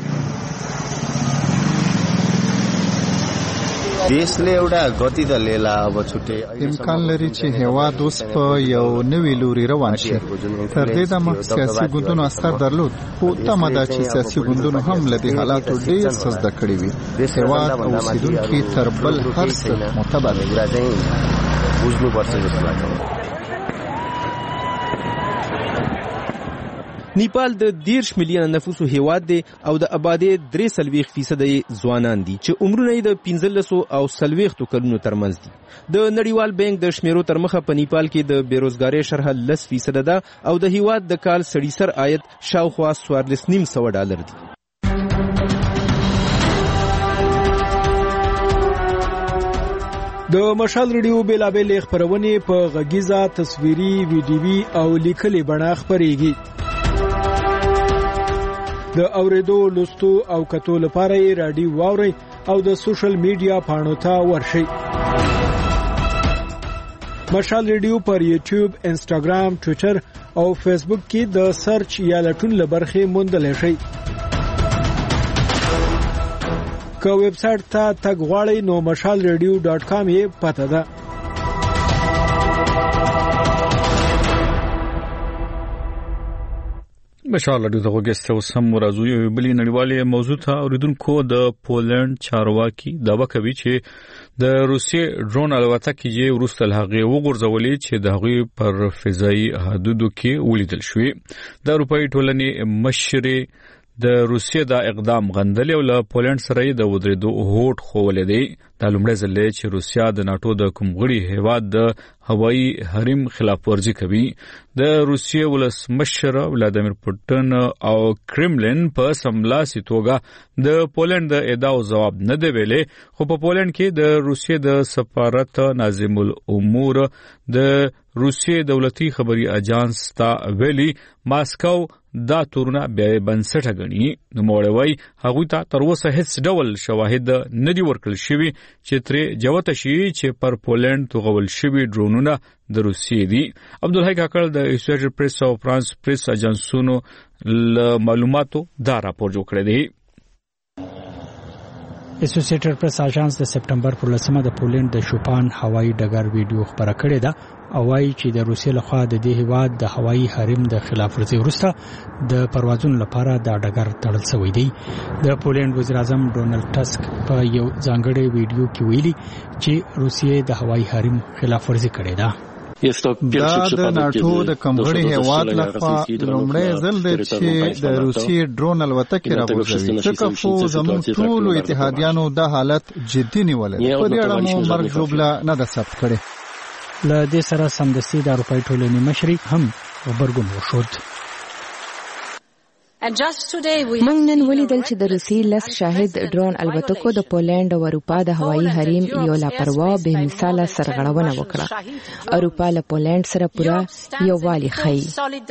देशले एउटा गति त लेला अब छुट्टै امکان لري چې هیواد اوس په یو نوې لوري روان شي. تر دې دمه سیاسي ګوندونو اثر درلود، خو تمه ده چې سیاسي ګوندونو هم له دې حالاتو ډېر څه زده کړي وي. هیواد او اوسیدونکي تر بل هر څه معتبر دي. बुझ्नुपर्छ जस्तो लाग्छ. نیپال د دیرش میلیونه نفوسو هیواد دی او د آبادی درې سلويخ فیصد ځوانان دي چې عمرونه یې د پنځلسو او سلويختو کلونو ترمنځ دي. د نړیوال بانک د شمیرو تر مخه په نیپال کې د بیروزګاری شرح لس فیصد ده او د هیواد د کال سړي سر عاید شاوخوا څوارلس نیم سوه ډالر دي. د مشال ریډیو بیلابل خبرونه په غږیزه تصویري ویډیوي او لیکلي بڼه خبريږي. د اوریدو لوستو او کتو لپاره یې رادیو واوري او د سوشل میډیا پاڼو ته ورشئ. مشال ریډیو پر یوټیوب، انسټاګرام، ټوئیټر او فیسبوک کې د سرچ یا لټون لبرخې موندلی شئ. که ویب سایټ ته تګ غواړئ نو مشال ریډیو ډاټ کام یې پته ده. بشار لډو دغه ګسته وسم مرزو یو بلی نړیواله موضوع ته اوریدونکو د پولند چارواکي داوا کوي چې د روسیې ډرون الوتکې یې ورسته هغه وګرځولې چې د هغه پر فضایي حدودو کې ولیدل شوې د اروپאי ټولنې مشرې د روسیې دا اقدام غندل او له پولند سره د ودرېدو هوټ خوولې دی د لومړي ځل چې روسیا د ناتو د کومغړي هیواد د هوایي حریم خلاف ورزي کوي د روسیې ولسمشر ولادیمیر پوتین او کرملین په سملاسي توګه د پولند د ادعاو جواب نه دی ویلې خو په پولند کې د روسیې د سفارت ناظم الامور د روسیې دولتي خبري اژانس ته ویلي ماسکو دا تورونه بیا بنسټه غني نو موړوي هغه ته تر اوسه هیڅ ډول شواهد نه دی ورکړل شوی چې ترې جوته شي چې پر پولند توغول شوی ډرونونه د روسیې دي عبدالحی کاکړ د اسوسییټډ پریس او فرانس پریس اژانسونو معلوماتو دا راپور جوړ کړی دی اسوسییټډ پریس اژانس د سپټمبر پر لسمه د پولند د شوپان هوایي ډګر ویډیو خبره کړې ده او وايي چې د روسیې لخوا د دې هیواد د هوایي حریم د خلاف ورزي وروسته د پروازونو لپاره د ډګر تړل شوی دی د پولند وزیر اعظم ډونالد ټسک په یو ځانګړي ویډیو کې ویلي چې روسیې د هوایي حریم خلاف ورزي کړې ده دا د ناتو د کمغړي هیواد لخوا لومړی ځل دی چې د روسیې ډرون الوتکې راغورځوي ځکه خو زموږ ټولو اتحادیانو دا حالت جدي نیولی په دې اړه مو مرګ ژوبله نه ده ثبت کړې له دې سره سمدستي د اروپאי ټولنې مشري هم غبرګون وښود موږ نن ولیدل چې د روسي لس شاهد ډرون الوتکو د پولند او اروپا د هوایي حریم یو لاپروا به مثاله سرغړونه وکړه اروپا له پولند سره پوره یووالي ښیي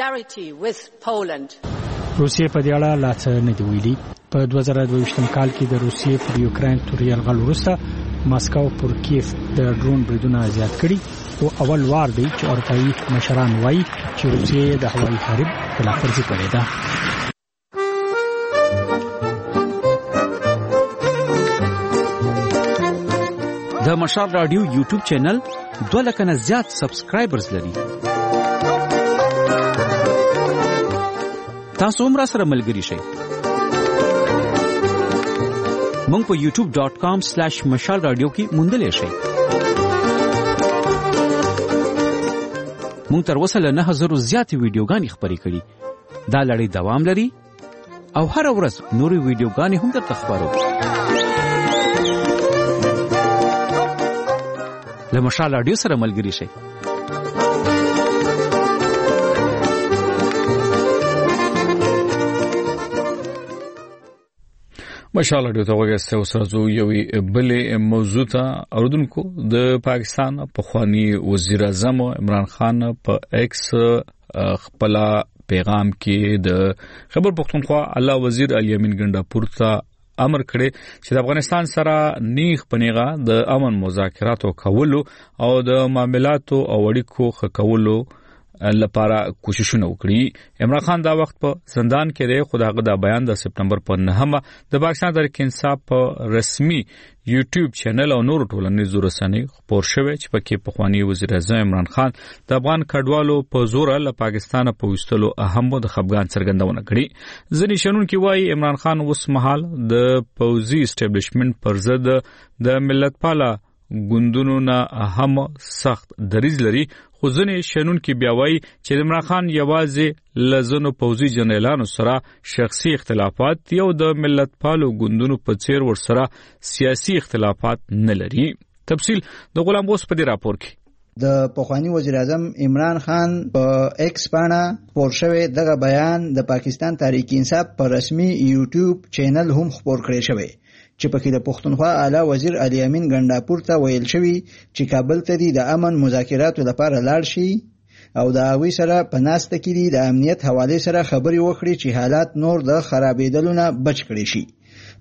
روسیې په دې اړه لا څه نه دی ویلي په دوه زره دوه ویشتم کال کې د روسیې پر یوکرين تور یرغل وروسته ماسکو پر کیف د ډرون بریدونه زیات کړي او اول وار دی چې اروپאי مشران وایي چې روسیې د هوایي حریم خلاف ورزي کړې ده د مشال رادیو یوټیوب چینل دوه لک نه زیات سبسکرایبرز لري تاسو هم را سره ملګری شئ مونږ په یوټیوب ډاٹ کام سلیش مشال رادیو کې موندلې شئ مونږ تر اوسه له نه هزار زیاتې ویډیوګانې خپرې کړې دا لړۍ دوام لري او هر ورځ نورې ویډیوګانې هم درته خپرو له مشال رادیو سره ملګری شئ مشال رادیو ته وګورئ اوس راځو یوې بلې موضوع ته اوردونکو د پاکستان پخوانی وزیر اعظم عمران خان په ایکس خپل پیغام کې د خبر پښتونخوا اعلی وزیر علي امین ګنڈاپور ته امر کړي چې د افغانستان سره نیغ پنیغه د امن مذاکراتو کولو او د معاملاتو او اړیکو ښه کولو لپاره کوششونه وکړي عمران خان دا وخت په زندان کې دی خو داغه دا بیان د سپټمبر په نهمه د پاکستان تحریک انصاف په رسمي یوټیوب چینل او نور ټولنیزو رسنۍ خبر شوی چې پکې پخوانی وزیر اعظم عمران خان د افغان کډوالو په زور له پاکستان په وستلو اهم د خپګان څرګندونه کړي ځنی شنون کې وایي عمران خان اوس مهال د پوزي اسټابلیشمنت پر ضد د ملت پاله ګوندونو نه هم سخت دریځ لري خو ځنې شنون کې بیا وایي چې عمران خان یوازې لزنو پوزي جنرالانو سره شخصي اختلافات یو د ملت پالو ګوندونو په څیر ور سره سیاسي اختلافات نه لري تفصیل د غلام غوث په دې راپور کې د پخوانی وزیر اعظم عمران خان په ایکس باندې خپور شوی دغه بیان د پاکستان تحریک انصاف په رسمي یوټیوب چینل هم خپور کړی شوی چې پکې د پښتونخوا اعلی وزیر علي امین ګنڈاپور ته ویل شوی چې کابل ته د امن مذاکراتو لپاره لاړ شي او د هغوی سره په ناسته کې د امنیت حواله سره خبري وکړي چې حالات نور د خرابېدلو نه بچ کړي شي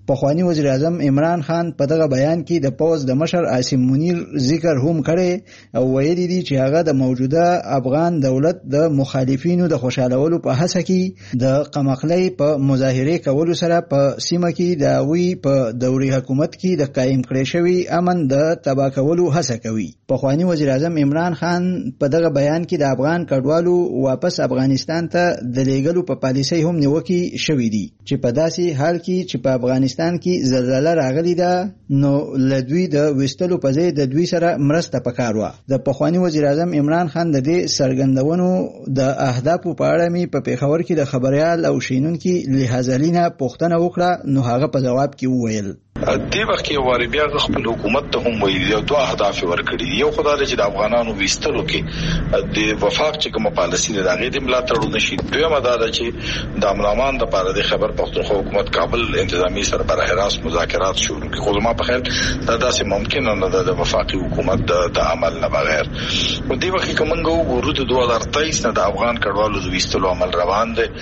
پخوانی وزیر اعظم عمران خان په دغه بیان کې د پوز د مشر عاصم منیر ذکر هم کړي او ویلي دي چې هغه د موجوده افغان دولت د مخالفینو د خوشالولو په هڅه کې د قمقلۍ په مظاهره کولو سره په سیمه کې د وی په دوري حکومت کې د قائم کړي شوی امن د تبا کولو هڅه کوي. پخوانی وزیر اعظم عمران خان په دغه بیان کې د افغان کډوالو واپس افغانستان ته د لیږلو په پالیسۍ هم نیوکې شوې دي چې په داسې حال کې چې په افغانستان کې زلزلہ راغلی ده نو لدوی د وستلو په ځای د دوی سره مرسته پکار و. د پخوانی وزیر اعظم عمران خان د دې سرګندونو د اهدافو په اړه می په پیښور کې د خبريال او شینونکو لحاظلینا پوښتنه وکړه نو هغه په جواب کې وویل دې وخت کې واری بیا خپل حکومت ته هم ویل یو دوه اهداف ورکړي. یو خدای چې د افغانانو وستلو کې د وفاق چې کوم پالیسي د هغه د ملاتړ نشي. دویمه دا ده چې د امنامان د لپاره د خبر پښتونخوا حکومت کابل انتظامی سربراہ راست مذاکرات شروع کړي. خو ما په خیال دا داسې ممکن نه ده د وفاقي حکومت د عمل نه بغیر. په دې وخت کې کومنګو ورود دوه هزار تیئیس نه د افغان کډوالو د وستلو عمل روان دی.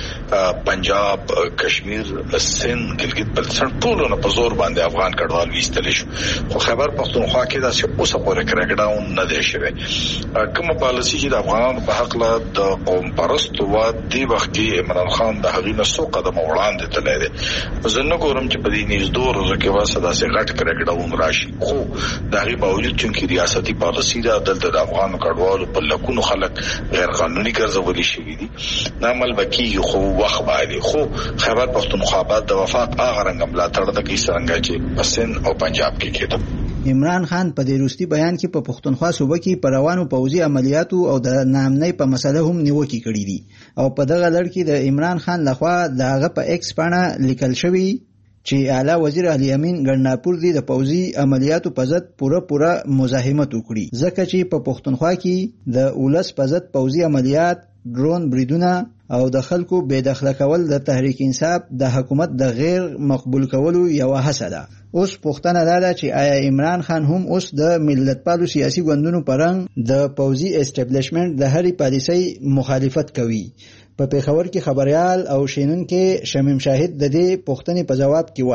پنجاب، کشمیر، سند، ګلګت بلتستان ټول نه په زور باندې افغان کډوال ویستل شو. خو خبر پښتونخوا کې دا چې اوسه پورې کراګډاون نه دی شوی. کومه پالیسي چې د افغانانو په حق له د قوم پرست و دی وخت کې عمران خان د هغې نه څو قدمه وړاندې تللی دی. زه نه ګورم چې په دې نږدې ورځو کې واسه داسې غټ کراګډاون راشي. خو د هغې باوجود چې ریاستي پالیسي ده دلته د افغانو کډوالو په لکونو خلک غیر قانوني ګرځولي شوي دي. دا عمل به کېږي خو وخت باید. خو خیبر پښتونخوا باید د وفاق هغه رنګه ملاتړ ده کې څرنګه چې په سند او پنجاب کې کېده. عمران خان په دې وروستي بیان کې په پښتونخوا صوبه کې پر روانو پوځي عملیاتو او د نامنۍ په مسله هم نیوکې کړې دي او په دغه لړ کې د عمران خان لخوا دغه په ایکس باندې لیکل شوی چې اعلی وزیر علي امین ګڼاپور دی د پوځي عملیاتو په ضد پوره پوره مزاحمت وکړي ځکه چې په پښتونخوا کې د اولس په ضد پوځي عملیات، ډرون بریدونه او د خلکو بے دخله کول د تحریک انصاف د حکومت د غیر مقبول کولو یو هڅه ده. اوس پوښتنه دا ده چې آیا عمران خان هم اوس د ملتپالو سیاسي ګوندونو پرنګ د پوځي اسټابلیشمنت د هرې پالیسۍ مخالفت کوي؟ په پیښور کې خبريال او شینونکو شمیم شاهد د دې پوښتنې په جواب کې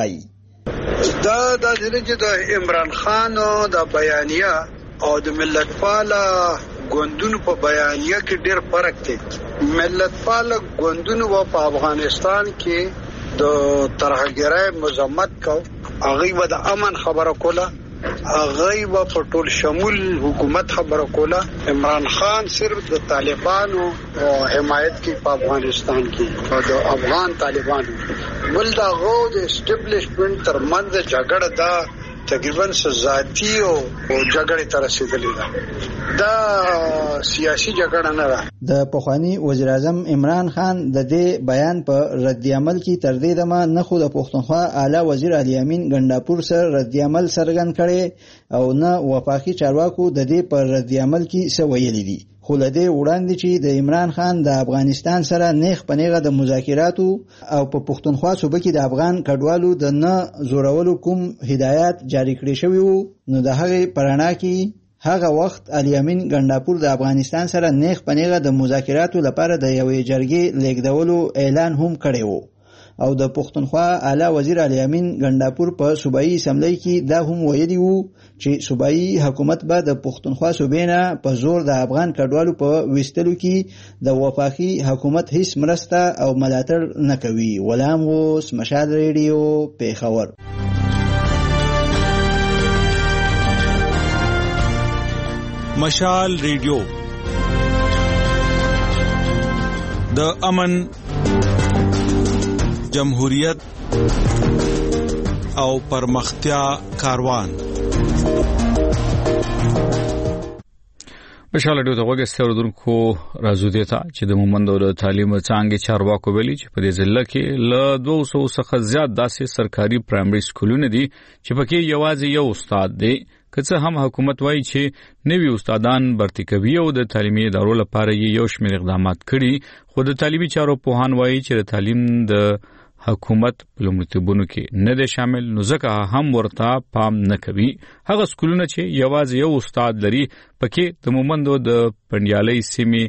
وایي دا د دې د عمران خان د بیانیه او د ملتپاله ګوندونو په بیانیه کې ډېر فرق دی. ملتپاله ګوندونو په افغانستان کې د ترهګرۍ مذمت کو، هغه و د امن خبره کوله، هغه و په ټول شمول حکومت خبره کوله. عمران خان صرف د طالبانو حمایت کې په افغانستان کې او د افغان طالبانو بل دا غو د اسټابلیشمنت تر منځ جګړه ده تقریبا ذاتی او جګړې تر رسیدلې ده. دا سیاسي جګړه نه ده. د پخوانی وزیر اعظم عمران خان د دې بیان په رد عمل کې تر دې دمه نه خو د پښتونخوا اعلی وزیر علي امین ګڼاپور سره رد عمل څرګند کړي او نه وفاقي چارواکو د دې پر رد عمل کې څه ویلي دي. خو لدې وړاندې چې د عمران خان د افغانستان سره نیغ پنیغه د مذاکراتو او په پښتونخوا صوبه کې د افغان کډوالو د نه زورولو کوم هدایت جاری کړی شوی وو نو د هغه پرانا کې هغه وخت علي امین ګڼاپور د افغانستان سره نیغ پنیغه د مذاکراتو لپاره د یوې جرګې لیږدولو اعلان هم کړی وو او د پښتونخوا اعلی وزیر علي امین ګڼاپور په صوبایي اسمبلی کې دا هم ویلي وو چې صوبایي حکومت به د پښتونخوا صوبې نه په زور د افغان کډوالو په وستلو کې د وفاقي حکومت هیڅ مرسته او ملاتړ نه کوي. غلام غوث، مشال ریډیو، پیښور. مشال ریډیو د امن، جمهوریت او پرمختیا کاروان. مشال ډیو ته وګورئ ستوردونکو راځو دي ته چې د مومندو د تعلیم څنګه چارواکو ویلي چې په دې ځل کې ل دوه سوه څخه زیات داسې سرکاري پرایمري سکولونه دي چې پکې یوازې یو استاد دی. که څه هم حکومت وایي چې نوي استادان برتي کوي او د تعلیمي ادارو لپاره یو شمېر اقدامات کړي، خو د تعلیمي چارو پوهان وایي چې د تعلیم د حکومت په لومړیتوبونو کې نه دی شامل، نو ځکه هم ورته پام نه کوي. هغه سکولونه چې یوازې یو استاد لري پکې د مومندو د پنډیالۍ سیمې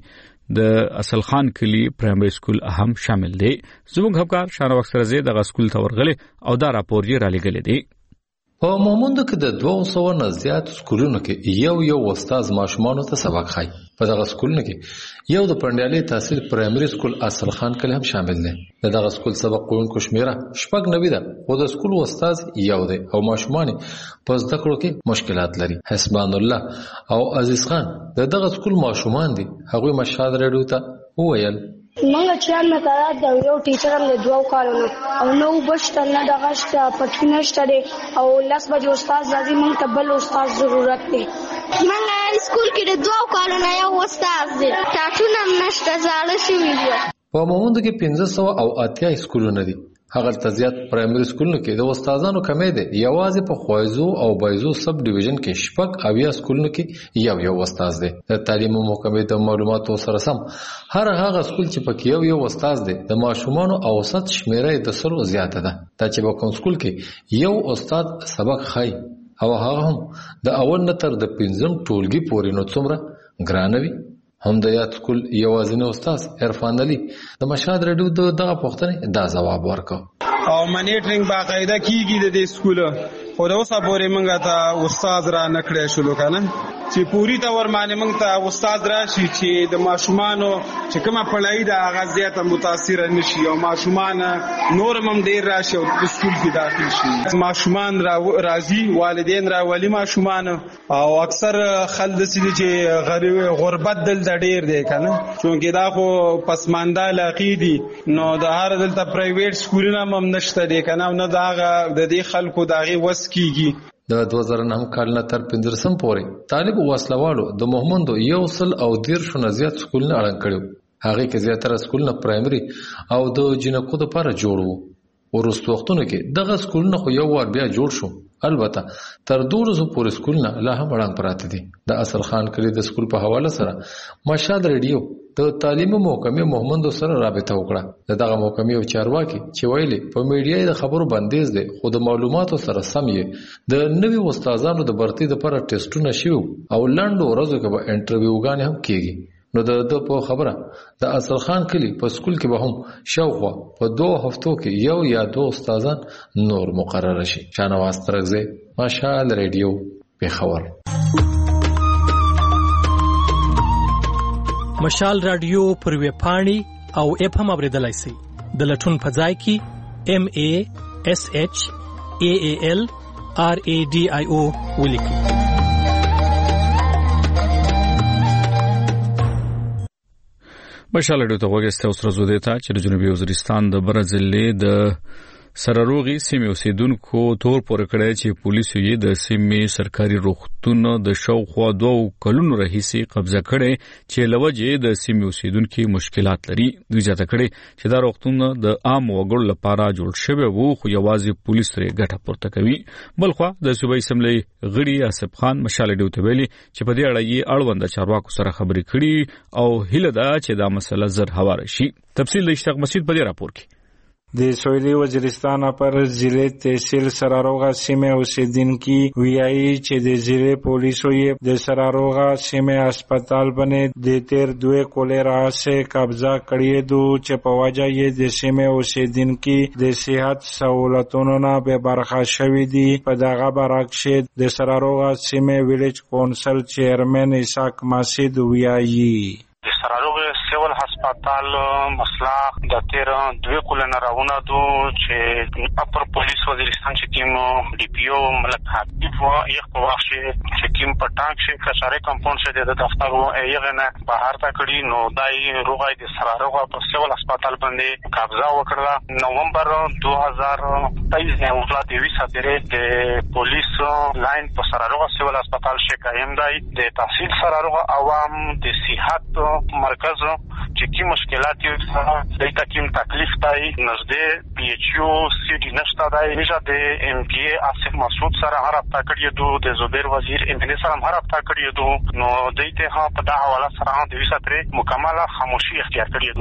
د اصل خان کلی پرایمري سکول هم شامل دی. زموږ همکار شانواک سرزی د سکول ته ورغلی او دا راپور یې را لېږلی دی. په مومندو کې د دوه سوه نه زیات سکولونو کې یو یو استاد ماشومانو ته سبق ښایي. په دغه سکولونو کې یو د پنډیالۍ تحصیل پرایمري سکول اصل خان کلی هم شامل دی. د دغه سکول سبق ویونکو شمیره شپږ نوي ده، خو د سکول استاد یو دی او ماشومان په زده کړو کې مشکلات لري. حسبان الله او عزیز خان د دغه سکول ماشومان دي. هغوی مشهد راډیو ته وویل منګه چې نه کارات دا یو ټیچر هم د دوه کالونو او نو بشته نه دغه شته پټی نشته او لاس بجې استاد راځي موږ ته بل استاد ضرورت دی. منګه سکول کې د دوه کالونو یو استاد دی، ټاټونه هم نشته، زاړه شوي دي. په مومندو کې پنځه سوه او اتیا سکولونه دي. هغه ته زیات پرایمري سکولونو کې د استادانو کمی دی. یوازې په خوایزو او بایزو سب ډیویژن کې شپږ اویا سکولونو کې یو یو استاد دی. د تعلیم محکمې د معلوماتو سره سم هر هغه سکول چې پکې یو یو استاد دی د ماشومانو اوسط شمیره د سلو زیاته ده. دا چې په کوم سکول کې یو استاد سبق ښایي او هغه هم د اول نه تر د پنځم ټولګي پورې، نو څومره ګرانه وي. هم د یاد سکول یوازینی استاد عرفان علي د مشهد راډیو د دغه پوښتنې دا ځواب ورکړ. او منیټرینګ باقاعده کیږي د دې سکول، خو د اوسه پورې موږ ته استاد را نه کړی شلو کنه چې پوری تور باندې موږ ته استاد راشي چې د ماشومانو چې کومه پړای د هغه زیاته متاثر نشي او ماشومان نور هم ډیر راشي او د سکول کې داخل شي. ماشومان راځي، والدین راولي ماشومان او اکثر خلک دي چې غریب غربت دل د ډیر دی کنه، چونکې دا خو پسمانده علاقې دي، نو د هر دلته پرایویټ سکولونه هم نشته دي کنه، نو دا د دې خلکو داغي وس کیږي. د دوه زره نهم کال نه تر پنځلسم پورې طالب وسلوالو د مومندو یو سل او دیرشو نه زیات سکولونه اړن کړي. هغې کې زیاتره سکولونه پرایمري او د جینکو دپاره جوړ وو. وروستو وختونو کې دغه سکولونه خو یو وار بیا جوړ شو، البته تر دولسو پورې سکولونه لا هم اړن پراته دي. د اصل خان کلي د سکول په حواله سره مشهد راډیو د تعلیمي محکمې مومندو سره رابطه وکړه. د دغه محکمې یو چارواکي چې ویلي په میډیا د خبرو بندیز دی، خو د معلوماتو سره سم یې د نوي استادانو د برتۍ دپاره ټیسټونه شوي او لنډو ورځو کې به انټرویوګانې هم کیږي. نو د ده په خبره د اصل خان کلي په سکول کې به هم شاوخوا په دوه هفتو کې یو یا دوه استادان نور مقرره شي. شانواز ترکزی، مشال ریډیو، پېښور. مشال رادیو پر ویب پاڼې او اپ هم اوریدلای شئ. د لټون په ځای کې ام ا اس اچ ا ا ال ار ا ډي آی او ولیکئ. مشال ډیو ته وګورئ اوس ورځو دی ته چې د جنوبي وزیرستان د برازیلې د سراروغي سیمې اوسیدونکو تور پورې کړی چې پولیسو یې د سیمې سرکاري روغتون د شاوخوا دوه کلونو راهیسې قبضه کړی چې لوجې د سیمې اوسیدونکو مشکلات لري. دوی ځاته کړی چې دا روغتون د عام وګړو لپاره جوړ شوی وو، خو یوازې پولیس ترې ګټه پورته کوي. بلخوا د صوبایي اسمبلی غړي آصف خان مشال ډیو ته ویلي چې په دې اړه یې اړوند چارواکو سره خبرې کړي او هیله ده چې دا مسله زر هواره شي. تفصیل د اشتاق مسجد په دې راپور کې. د سویلي وزیرستان پر ضلع تحصیل سراروغا سیمه اوسیدونکي ویایي چې د ضلع پولیسو یې د سراروغا سیمه هسپتال باندې د تیر دوه کولرا سه قبضه کړی دو چې په وجه یې د سیمه اوسیدونکي د صحت سہولتونو نه به برخه شوی دي. په دغه برعکس د سراروغا سیمه ویلیج کونسل چیرمن اسحاق مسعود ویایي د سراروغ سیول هسپتال مسله د تیر دوه کلونه راونه دو چې اپر پولیس وزیرستان چې تیم ډي پی او ملک حبیب و یو په وخت چې تیم پټاک شي کچاره کمپاوند شه د دفتر و یغه نه بهر تا کړی نو دای روغای د سراروغ په سیول هسپتال باندې قبضه وکړه. نومبر دوه هزار تیئیس نه وکړه د ویسا پرې د پولیس لاین په سراروغ سیول هسپتال شه قائم دی. د تحصیل سراروغ عوام د صحت مرکز چې کی مشکلات یې د تکیم تکلیف تای نزدې پی ایچ یو سی ډي نشته دی. نشه د ام پی ای آصف مسعود سره هر هفته کړی دو د زبیر وزیر ام پی سره هر هفته کړی دو نو دایته ها په دا حواله سره د ویساتره مکمله خاموشي اختیار کړی دو.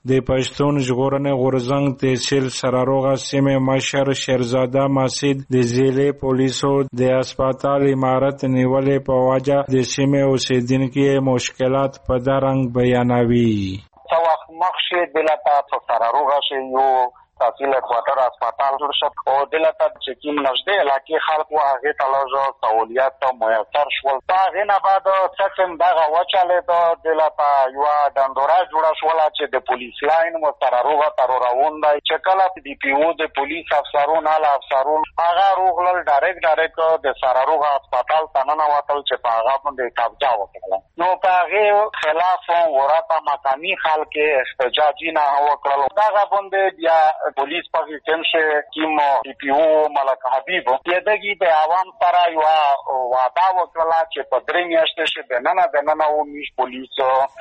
د پښتون ژغورنې غورځنګ تحصیل سراروغه سیمه مشر شیرزاده مسجد د ضلع پولیسو د هسپتال عمارت نیولې په وجه د سیمه اوسیدونکو مشکلات په درنګ بیانوي. څو وخت مخکې دلته په سراروغه شي یو تحصیل کوارټر هسپتال جوړ شو او دلته چې کوم نږدې علاقې خلک و هغه ته لږ سہولیات میسر شول. هغه نه بعد څنګه دغه وچلې دلته یو ډندورا جوړه شول چې د پولیس لاین مو سراروغه تر راوندای چې کله دی پی او د پولیس افسرون اعلی افسرون هغه روغلل ډایرکټ ډایرکټ د سراروغه هسپتال ته نه وتل چې په هغه باندې قبضه وکړه. نو په هغه خلاف ورته مقامی خلک احتجاجي نه وکړل. دغه باندې بیا پولیس پاکی کمشه کیم ای پی او ملک حبیب یدگی د عوام سره یو وعده وکړه چې په درې میاشتې کې د نن د نن او میش پولیس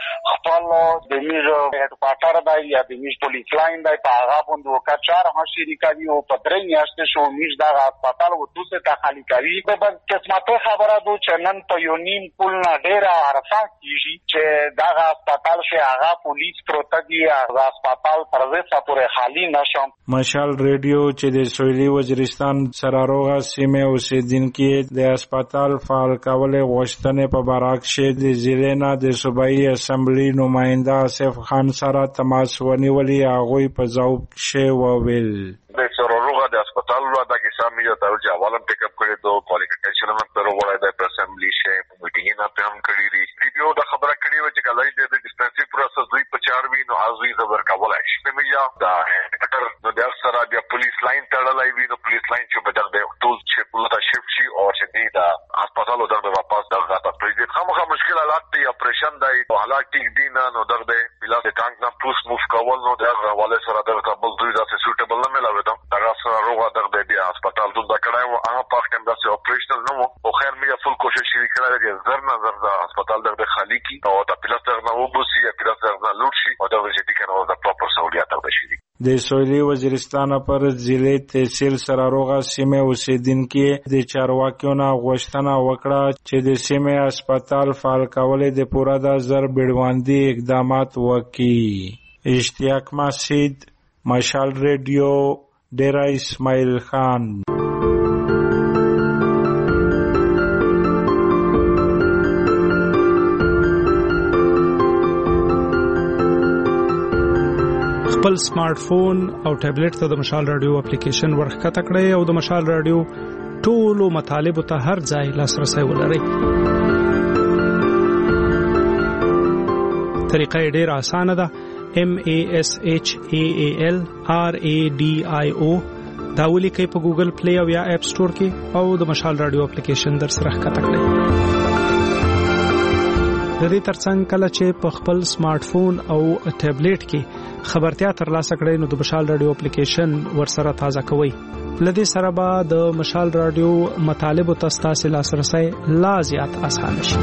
خپل د میش هډ کوارټر دی یا د میش پولیس لاین دی په هغه باندې وکړ هغه شریکاوی او په درې میاشتې شو میش د هسپتال و دوسه ته خالی کوي. په قسمت خبره دو چې نن په یو نیم پول نه ډیر عرفه کیږي چې دا هسپتال شي هغه پولیس پروتګي هغه هسپتال پروسه پورې خالی نشه. مشال ریډیو چې د سویلي وزیرستان سراروغه سیمه اوسیدونکو د هسپتال فعال کول غوښتنې په برعکس د ضلع نه د صوبایي اسمبلی نماینده آصف خان سره تماس ونیولي. هغوی په ځواب کې وویل د سراروغه د هسپتال له دغه سیمه ته چې اولم پیک اپ کړی دوه کوالیفیکیشن هم تر وړاندې د اسمبلی شه میټینګ نه پم کړی دی. ویډیو د خبره کړی و چې کله د ډیسپنسری پروسس دوی په چار وی نو ازوی زبر کولای شي. مې یا دا نو د سره د پولیس لاین تړلای وي نو پولیس لاین چې په دغه ټول چې پولیس شیفټ شي او چې دی دا هسپتال دغه واپس دغه ته پریږدي. خامخا مشکل حالات دی اپریشن دی او حالات ټیک دی نه نو دغه بلا د ټانک نه پوس موف کول نو دغه حواله سره دغه بل دوی دا سوټیبل نه ملاوي دا دغه سره روغه دغه دی هسپتال دغه کړای و هغه په ټیم داسې اپریشنل نو او خیر مې فل کوشش وکړه چې زر نه زر د هسپتال دغه خالی کی او د پلاس دغه وبوسی یا پلاس دغه لوټ شي او دغه چې کنه د پراپر سہولیات ورته شي. د سویلي وزیرستان پر ضلع تحصیل سراروغه سیمه اوسیدونکو د چارواکیو نه غوښتنه وکړه چې د سیمه هسپتال فعال کول د پوره د زر بیړوندي اقدامات وکړي. اشتیاق مسجد مشال ریډیو ډیرا اسماعیل خان. خپل سمارټ فون او ټابلیټ ته د مشال رادیو اپلیکیشن ورخته کړئ او د مشال رادیو ټولو مطالب ته هر ځای لاسرسي ولرئ. طریقه ډېره اسانه ده. M A S H A A L R A D I O دا ولیکئ په ګوګل پلی او یا اپ سٹور کې او د مشال رادیو اپلیکیشن در سره ښکته کړئ. د دې ترڅنګ کله چې په خپل سمارټ فون او ټابلیټ کې خبرتیا ترلاسه کړئ نو د مشال رادیو اپلیکیشن ورسره تازه کوئ. لدې سره به د مشال رادیو مطالب او تاسو لاسرسي لا زیات اسانه شي.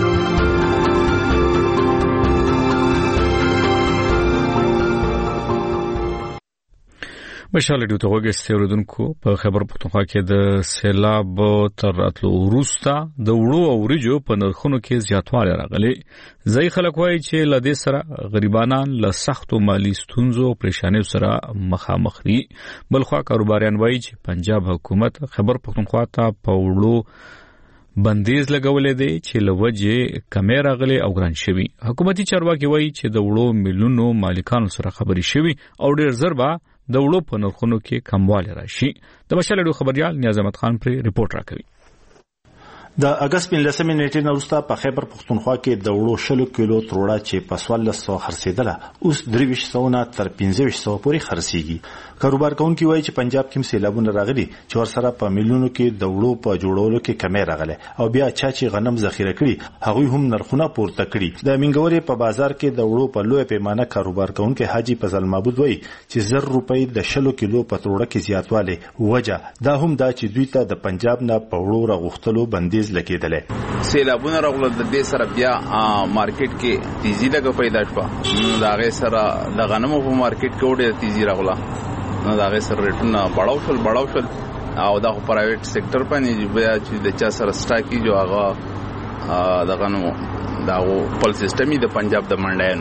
مشال رادیو ته وګورئ اوردونکو په خبر پښتونخوا کې د سیلاب تر اتلو وروسته د وړو او ورجو په نرخونو کې زیاتوالی راغلی. ځای خلک وایي چې لدې سره غریبانان له سختو مالی ستونزو او پریشانیو سره مخامخ دي. بلخوا کاروباریان وایي چې پنجاب حکومت خبر پښتونخوا ته په وړو بندیز لګولې دی چې لوجه کمې راغلي او ګران شوی. حکومتي چارواکي وایي چې د وړو میلیونو مالکانو سره خبري شوی او ډیر زر به د وړو په نرخونو کې کموالی راشي. د مشال رادیو خبريال نیاز احمد خان پر ریپورت راکوي. د اگست پنځلسمې نیټې نه وروسته په خیبر پښتونخوا کې د وړو شلو کیلو تروړه چې په څوارلس سوه خرڅېدله اوس درې ویشت سوه نه تر پنځه ویشت سوه پورې خرڅېږي. کاروبار کوونکي وایي چې پنجاب کې هم سیلابونه راغلي چې ورسره په میلیونو کې د وړو په جوړولو کې کمې راغلی او بیا چا چې غنم ذخیره کړي هغوی هم نرخونه پورته کړي. د مینګورې په بازار کې د وړو په لویه پیمانه کاروبار کوونکی حاجي فضل معبود وایي چې زر روپۍ د شلو کیلو په تروړه کې زیاتوالی وجه دا هم دا چې دوی ته د پنجاب نه په وړو راغوښتلو بندیز لګېدلی. سیلابونه راغله د دې سره بیا مارکیټ کې تیزی لګه پیدا شوه. دا غي سره د غنمو په مارکیټ کې وړه تیزی راغله. نو دا غي سره ریټونه بڑاو شول بڑاو شول او دا پرایویټ سېکټر باندې بیا چې د چا سره سٹاکی جو هغه د غنمو دا په سیستمي د پنجاب د منډایانو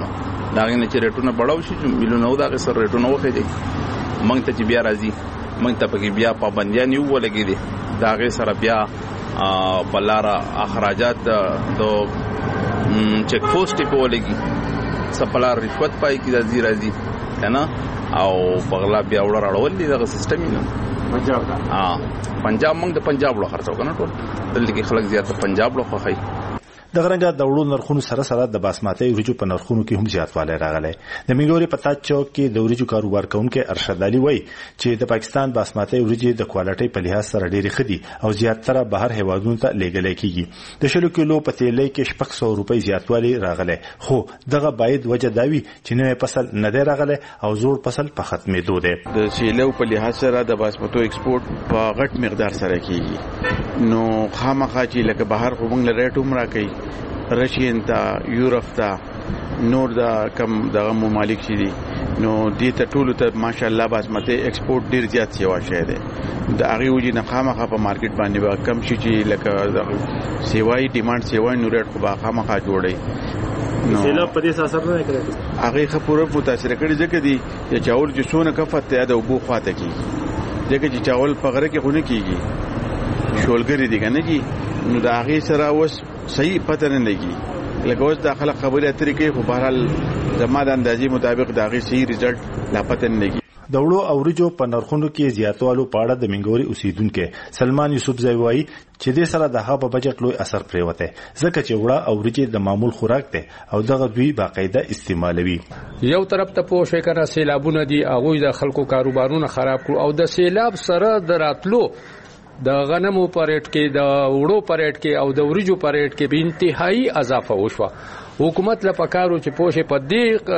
دا غنه چې ریټونه بڑاو شي چې ملیونه دا غسر ریټونه وخی دي مونږ ته چې بیا راځي مونږ ته پکې بیا پابندیان یو ولګي دي دا غي سره بیا بلاره اخراجات د چیک پوسټ په ولګي سپلار رشوت پای کی د زیرازي کنه او بغلا بیا وړ راړول دي د سیستم نه پنجاب ها پنجاب موږ د پنجاب لو خرڅو کنه ټول دلته کې خلک زیات پنجاب لو خوخی د غرنګا د وړو نرخونو سره سره د باسمتي ورجو په نرخونو کې هم زیاتوالی راغلی د منګوري په تاج چوک کې د ورجو کاروبار کوونکو ارشد علي وای چې د پاکستان باسمتي ورجو د کوالټي په لحاظ سره ډېری خدي او زیاتره بهر هیوادونو ته لیږل کیږي د شلو کیلو په تیلې کې شپږ سوه روپۍ زیاتوالی راغلی خو دغه باید وجه داوي چې نوې فصل نه دی راغلی او زوړ فصل په ختمېدو دی د سیلو په لحاظ سره د باسمتو ایکسپورت په غټ مقدار سره کیږي نو خامخا چې لکه بهر خو موږ ریټ هم راکړي رشین تا یورپ تا نور دا کم دغه ممالک شي دي نو دې ته ټول ته ماشاءالله باسمتي ایکسپورت ډیر زیات سیوا شه ده د هغه وجې نه خامخا په مارکیټ باندې به کم شي چې لکه سیوای ډیماند سیوای نور ریټ خو خامخا جوړي نو سیلاب په دې اثر نه کوي هغه خپوره متاثر کړي ځکه دي چې چاول چې سونه کفت ته د وبو خواته کیږي ځکه چې چاول په غره کې خونه کیږي شولګری دي کنه کی نو دا هغه سره اوس صحیح پته نه لګي لکه اوس داخله خبره اترې کې خو بهرحال زما د اندازې مطابق دا غي صحیح رزلټ لا پته نه لګي د وړو اورجو په نرخونو کې زیاتوالو پاړه د منګوري اوسیدونکو سلمان یوسف زوی چې د سره د هغه په بجټ لوی اثر پریوته ځکه چې وړه اورجي د معمول خوراک ته او دغه دوی باقاعده استعمالوي یو طرف ته پوښښ کړه سیلابونه دي هغه د خلکو کاروبارونه خراب کړو او د سیلاب سره دراتلو د غنمو پریټ کې د وړو پریټ کې او د ورجو پریټ کې به انتهایی اضافه وشوه حکومت له پکارو چې پوښې په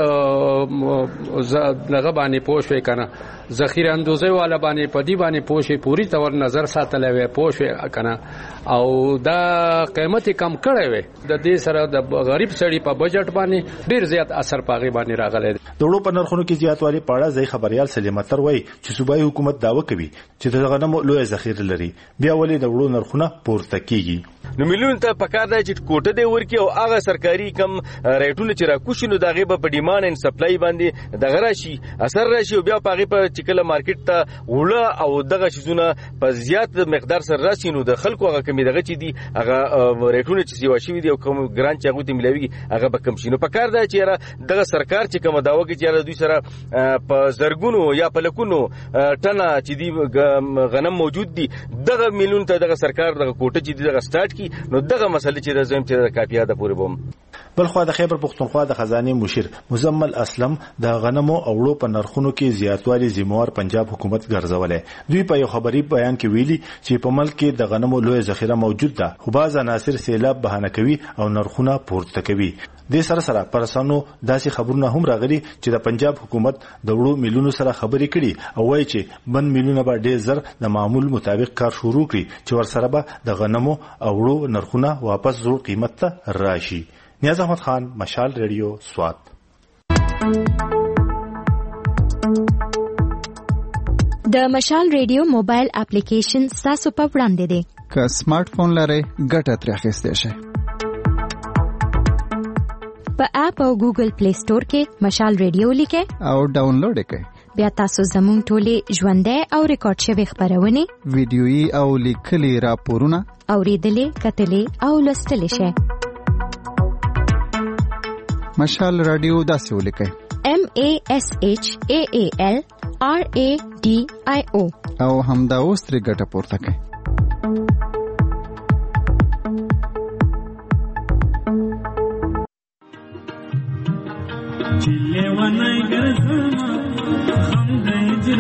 دې دغه باندې پوښې کنه ذخیره اندوزه والا باندې په دې باندې پوښې پوری تور نظر ساتلې وي پوښې کنه او دا قیمت کم کړي وي د دې سره د غریب سړي په بجټ باندې ډیر زیات اثر پاغي باندې راغلی د وړو په نرخونو کې زیاتوالی پاړه ځای خبريال سلیمتر وای چې صوبایي حکومت داوا کوي چې د غنمو لوی ذخیره لري بیا ولې د وړو نرخونه پورته کیږي نو ملیون ته پکار دی چې کوټه دی ورکی او هغه سرکاري کم ریټونه چې راکوشي نو دغه په ډیماند ان سپلای باندې دغه راشي اثر راشي او بیا پاغي په چکله مارکیټ ته وړه او دغه شیزونه په زیات مقدار سره راشي نو د خلکو هغه کمی دغه چې دي هغه ریټونه چې سیوا شي دي او کوم ګران چې هغه ته ملوي هغه به کم شي نو پکار دی چې دغه سرکار چې کوم داوا کوي چې دوی سره په زرګونو یا په لکونو ټنه چې دی غنم موجود دي دغه ملیون ته دغه سرکار دغه کوټه چې دغه سٹارټ کی نو دغه مسله چې د زم چې کاپیا د پوره بوم بلخو د خیبر پختونخوا د خزانه مشیر مزمل اسلم د غنمو او وړو په نرخونو کې زیاتوالی ذمہوار پنجاب حکومت ګرځولې دوی په یو خبري بیان کې ویلي چې په ملک کې د غنمو لوی ذخیره موجود ده خو باز عناصر سیلاب بهانه کوي او نرخونه پورته کوي د سره سره پرسانو داسې خبرونه هم راغلي چې د پنجاب حکومت د وړو میلیونو سره خبرې کړي او وایي چې بن میلیونه به ډېر زر د معمول مطابق کار شروع کړي چې ورسره به د غنمو او وړو نرخونه واپس زوړ قیمت ته راشي نیاز احمد خان مشال ریډیو سوات د مشال ریډیو موبایل اپلیکیشن تاسو په وړاندې دی که سمارټ فون لرئ ګټه ترې اخیستی شئ په اپ او ګوګل پلی سٹور کې مشال ریډیو لیکئ او ډاونلوډ یې کړئ بیا تاسو زموږ ټولې ژوندۍ او ریکارډ شوي خبرونه ویډیويي او لیکلي راپورونه اوریدلې کتلې او لوستلې شئ مشال رادیو داسې ولیکئ M A S H A A L R A D I O او همدا اوس ترې ګټه پورته کړئ چله ونای ګرځما هم د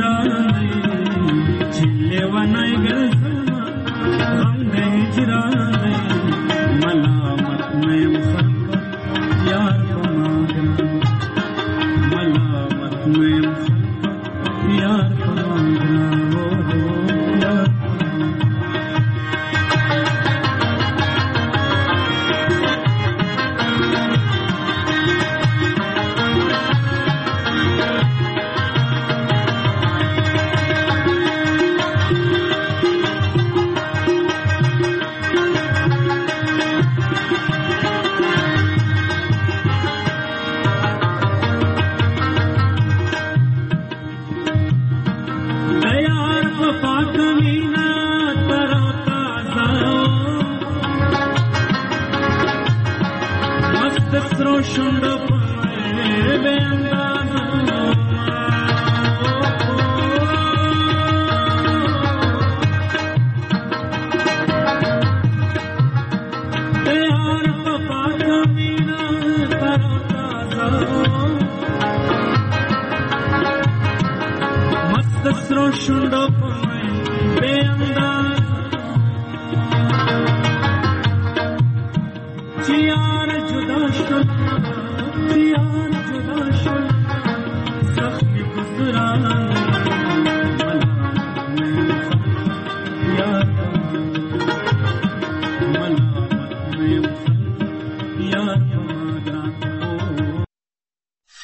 اجرا چله ونای ګرځما هم د اجرا ملامت مې مخ یار شونډو په بې اندازه مست سرو شونډو په بې اندازه